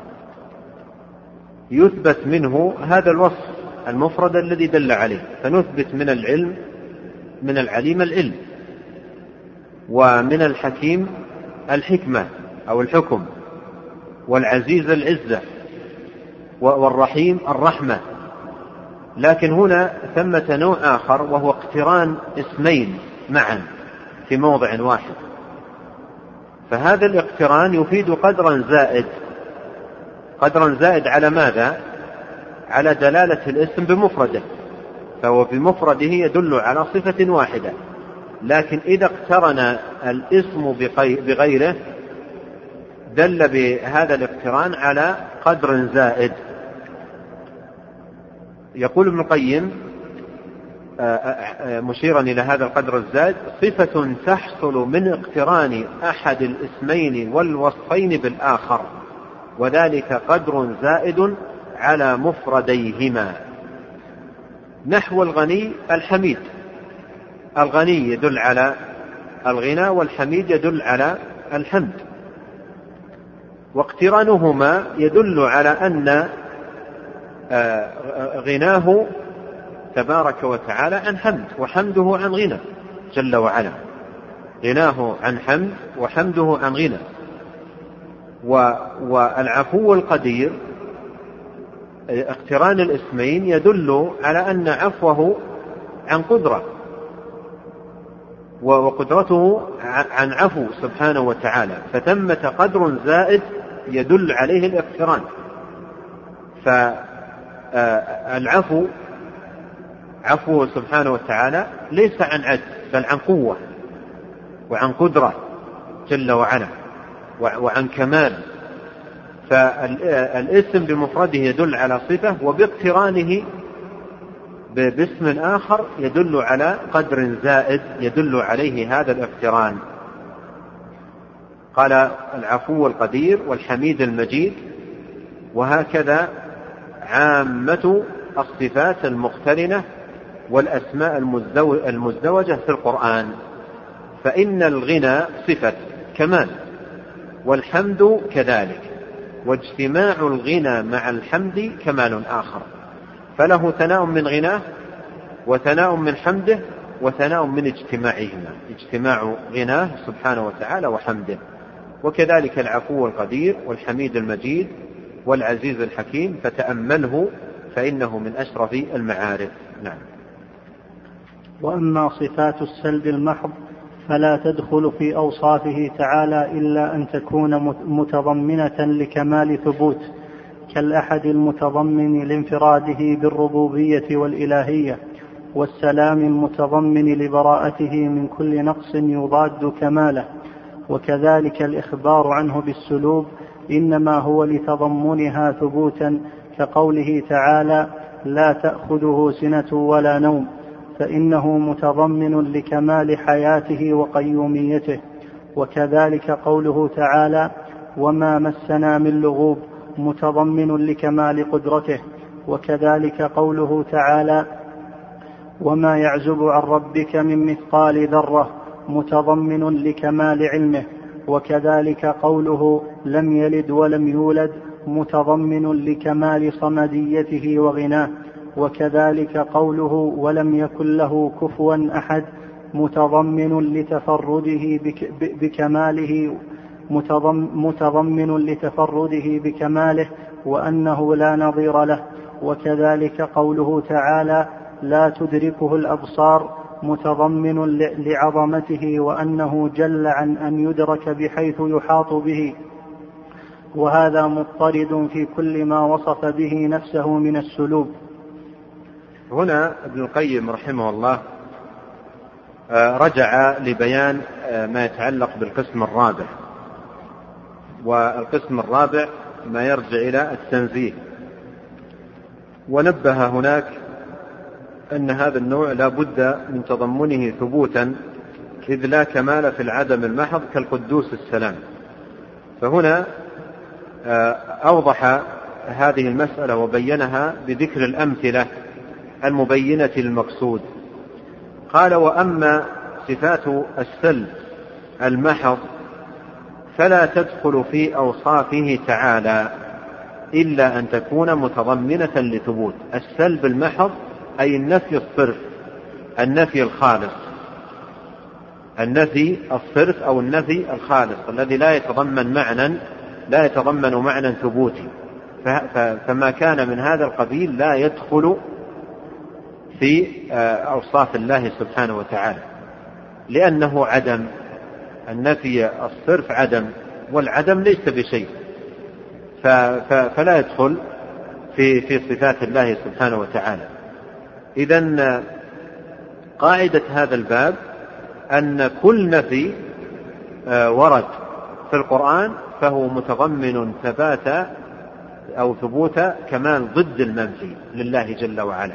Speaker 1: يثبت منه هذا الوصف المفرد الذي دل عليه، فنثبت من العلم من العليم العلم، ومن الحكيم الحكمة أو الحكم، والعزيز العزة، والرحيم الرحمة. لكن هنا ثمة نوع آخر وهو اقتران اسمين معا في موضع واحد، فهذا الاقتران يفيد قدرا زائد قدرا زائد على ماذا؟ على دلالة الاسم بمفرده، فهو بمفرده يدل على صفة واحدة، لكن إذا اقترن الاسم بغيره دل بهذا الاقتران على قدر زائد. يقول ابن القيم مشيرا إلى هذا القدر الزائد: صفة تحصل من اقتران أحد الاسمين والوصفين بالآخر، وذلك قدر زائد على مفرديهما. نحو الغني الحميد، الغني يدل على الغنى والحميد يدل على الحمد، واقترانهما يدل على أن غناه تبارك وتعالى عن حمد، وحمده عن غنى جل وعلا. غناه عن حمد وحمده عن غنى. والعفو القدير اقتران الاسمين يدل على أن عفوه عن قدرة، وقدرته عن عفو سبحانه وتعالى، فثمة قدر زائد يدل عليه الاقتران. فالعفو عفوه سبحانه وتعالى ليس عن عجز بل عن قوة وعن قدرة جل وعلا وعن كمال. فالاسم بمفرده يدل على صفة، وباقترانه باسم آخر يدل على قدر زائد يدل عليه هذا الاقتران. قال: العفو القدير والحميد المجيد. وهكذا عامة الصفات المقترنة والأسماء المزدوجة في القرآن، فإن الغنى صفة كمال، والحمد كذلك، واجتماع الغنى مع الحمد كمال آخر، فله ثناء من غناه وثناء من حمده وثناء من اجتماعهما، اجتماع غناه سبحانه وتعالى وحمده. وكذلك العفو القدير والحميد المجيد والعزيز الحكيم، فتأمله فإنه من أشرف المعارف. نعم.
Speaker 2: وأما صفات السلب المحض فلا تدخل في أوصافه تعالى إلا أن تكون متضمنة لكمال ثبوت، كالأحد المتضمن لانفراده بالربوبية والإلهية، والسلام المتضمن لبراءته من كل نقص يضاد كماله. وكذلك الإخبار عنه بالسلوب إنما هو لتضمنها ثبوتا، كقوله تعالى: لا تأخذه سنة ولا نوم، فإنه متضمن لكمال حياته وقيوميته. وكذلك قوله تعالى: وما مسنا من لغوب، متضمن لكمال قدرته. وكذلك قوله تعالى: وما يعزب عن ربك من مثقال ذرة، متضمن لكمال علمه. وكذلك قوله: لم يلد ولم يولد، متضمن لكمال صمديته وغناه. وكذلك قوله: ولم يكن له كفوا أحد، متضمن لتفرده بكماله متضمن لتفرده بكماله وأنه لا نظير له. وكذلك قوله تعالى: لا تدركه الأبصار، متضمن لعظمته وأنه جل عن أن يدرك بحيث يحاط به. وهذا مضطرد في كل ما وصف به نفسه من السلوب.
Speaker 1: هنا ابن القيم رحمه الله رجع لبيان ما يتعلق بالقسم الرابع، والقسم الرابع ما يرجع إلى التنزيه، ونبه هناك أن هذا النوع لا بد من تضمنه ثبوتا، إذ لا كمال في العدم المحض كالقدوس السلام. فهنا أوضح هذه المسألة وبينها بذكر الأمثلة المبينة للمقصود. قال: وأما صفات السلب المحض فلا تدخل في أوصافه تعالى إلا أن تكون متضمنة لثبوت. السلب المحض أي النفي الصرف، النفي الخالص، النفي الصرف أو النفي الخالص الذي لا يتضمن معنى لا يتضمن معنى ثبوتي. فما كان من هذا القبيل لا يدخل في أوصاف الله سبحانه وتعالى، لأنه عدم. النفي الصرف عدم، والعدم ليس بشيء، فلا يدخل في في صفات الله سبحانه وتعالى. إذن قاعدة هذا الباب أن كل نفي ورد في القرآن فهو متضمن ثبات أو ثبوت كمال ضد المنفي لله جل وعلا.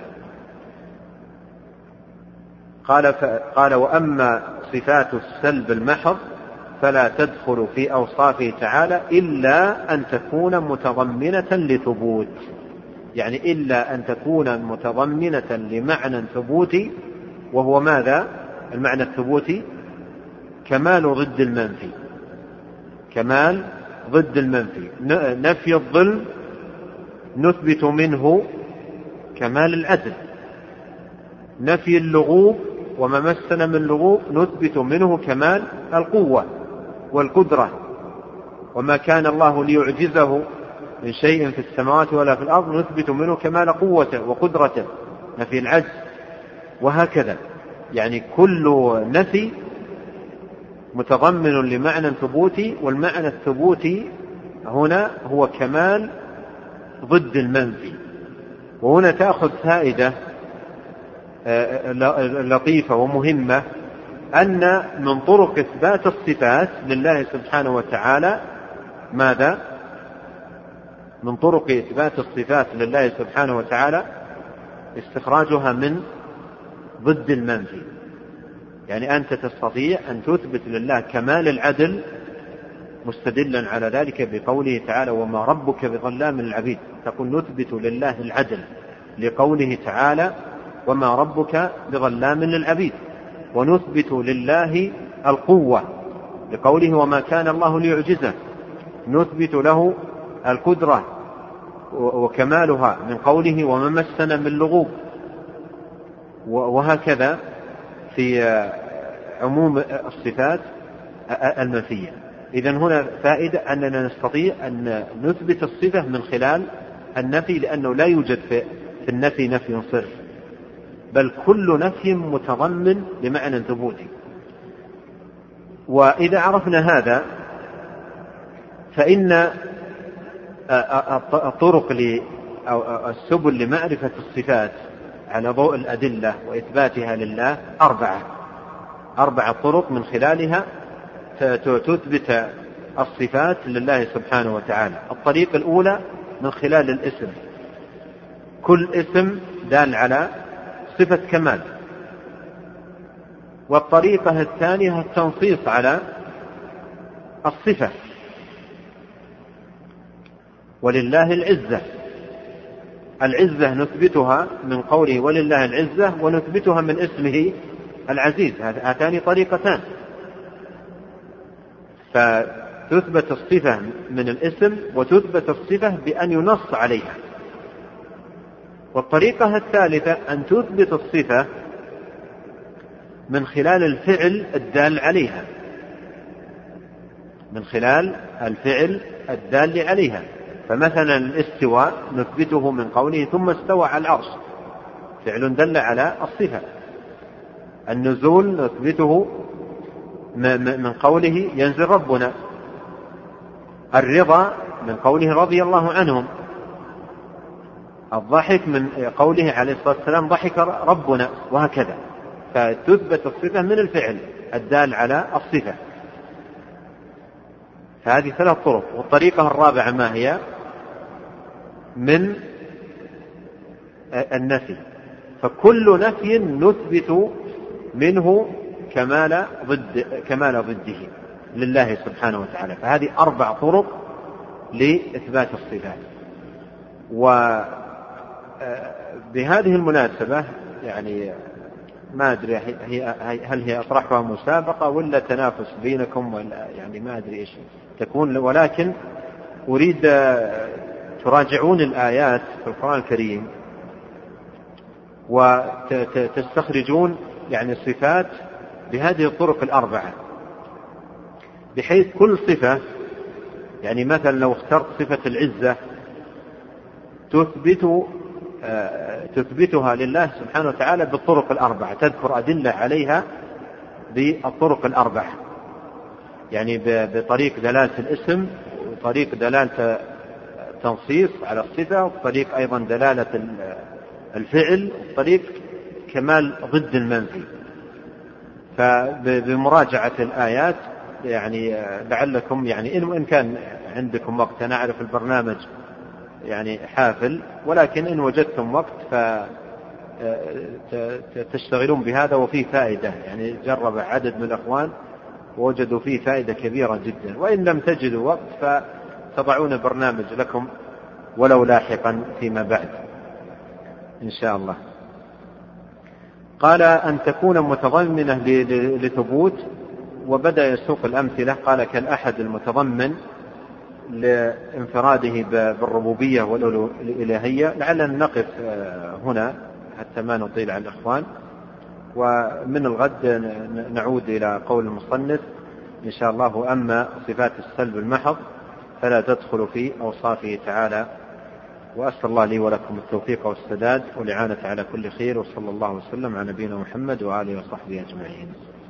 Speaker 1: قال, قال: وأما صفات السلب المحض فلا تدخل في أوصافه تعالى إلا أن تكون متضمنة لثبوت، يعني إلا أن تكون متضمنة لمعنى ثبوتي، وهو ماذا؟ المعنى الثبوتي كمال ضد المنفي، كمال ضد المنفي. نفي الظلم نثبت منه كمال العدل، نفي اللغوب وما مسنا من لغوب نثبت منه كمال القوة والقدرة، وما كان الله ليعجزه من شيء في السماوات ولا في الأرض نثبت منه كمال قوته وقدرته، نفي العجز، وهكذا. يعني كل نفي متضمن لمعنى ثبوتي، والمعنى الثبوتي هنا هو كمال ضد المنفي. وهنا تأخذ فائدة لطيفة ومهمة، أن من طرق إثبات الصفات لله سبحانه وتعالى ماذا؟ من طرق إثبات الصفات لله سبحانه وتعالى استخراجها من ضد المنفي. يعني أنت تستطيع أن تثبت لله كمال العدل مستدلا على ذلك بقوله تعالى: وما ربك بظلام للعبيد. تقول نثبت لله العدل لقوله تعالى: وما ربك بظلام للعبيد. ونثبت لله القوة لقوله: وما كان الله ليعجزه. نثبت له القدرة وكمالها من قوله: وما مسنا من لغوب. وهكذا في عموم الصفات المنفية. إذن هنا فائدة أننا نستطيع أن نثبت الصفة من خلال النفي، لأنه لا يوجد في النفي نفي صرف، بل كل نفي متضمن لمعنى ثبوتي. وإذا عرفنا هذا فإن الطرق أو السبل لمعرفة الصفات على ضوء الأدلة وإثباتها لله أربعة أربعة طرق من خلالها تثبت الصفات لله سبحانه وتعالى. الطريقة الأولى من خلال الاسم، كل اسم دال على صفة كمال. والطريقة الثانية التنصيص على الصفة، ولله العزة. العزة نثبتها من قوله ولله العزة، ونثبتها من اسمه العزيز. هاتان طريقتان، فتثبت الصفة من الاسم وتثبت الصفة بأن ينص عليها. والطريقة الثالثة أن تثبت الصفة من خلال الفعل الدال عليها، من خلال الفعل الدال عليها. فمثلا الاستواء نثبته من قوله ثم استوى على العرش، فعل دل على الصفة. النزول نثبته من قوله ينزل ربنا. الرضا من قوله رضي الله عنهم. الضحك من قوله عليه الصلاة والسلام ضحك ربنا، وهكذا. فتثبت الصفة من الفعل الدال على الصفة. فهذه ثلاث طرق. والطريقة الرابعة ما هي؟ من النفي. فكل نفي نثبت منه كمال ضد كمال ضده لله سبحانه وتعالى. فهذه أربع طرق لإثبات الصفات. وبهذه المناسبة يعني ما أدري هي هل هي أطرحها مسابقة ولا تنافس بينكم، ولا يعني ما أدري إيش تكون، ولكن أريد تراجعون الآيات في القرآن الكريم وتستخرجون يعني صفات بهذه الطرق الأربعة، بحيث كل صفة يعني مثلا لو اخترت صفة العزة تثبت تثبتها لله سبحانه وتعالى بالطرق الأربعة، تذكر أدلة عليها بالطرق الأربعة، يعني بطريق دلالة الاسم، وطريق دلالة تنصيص على الصفة، وطريق أيضا دلالة الفعل، وطريق كمال ضد المنفي. فبمراجعة الآيات يعني لعلكم يعني إن كان عندكم وقت، أنا أعرف البرنامج يعني حافل، ولكن إن وجدتم وقت فتشتغلون بهذا وفيه فائدة، يعني جرب عدد من الأخوان ووجدوا فيه فائدة كبيرة جدا. وإن لم تجدوا وقت فتضعون برنامج لكم ولو لاحقا فيما بعد إن شاء الله. قال أن تكون متضمنة لثبوت، وبدأ يسوق الأمثلة، قال كالأحد المتضمن لانفراده بالربوبية والإلهية. لعلنا نقف هنا حتى ما نطيل على الإخوان، ومن الغد نعود إلى قول المصنف إن شاء الله. أما صفات السلب المحض فلا تدخل في أوصافه تعالى. وأسأل الله لي ولكم التوفيق والسداد والإعانة على كل خير، وصلى الله وسلم على نبينا محمد وآله وصحبه أجمعين.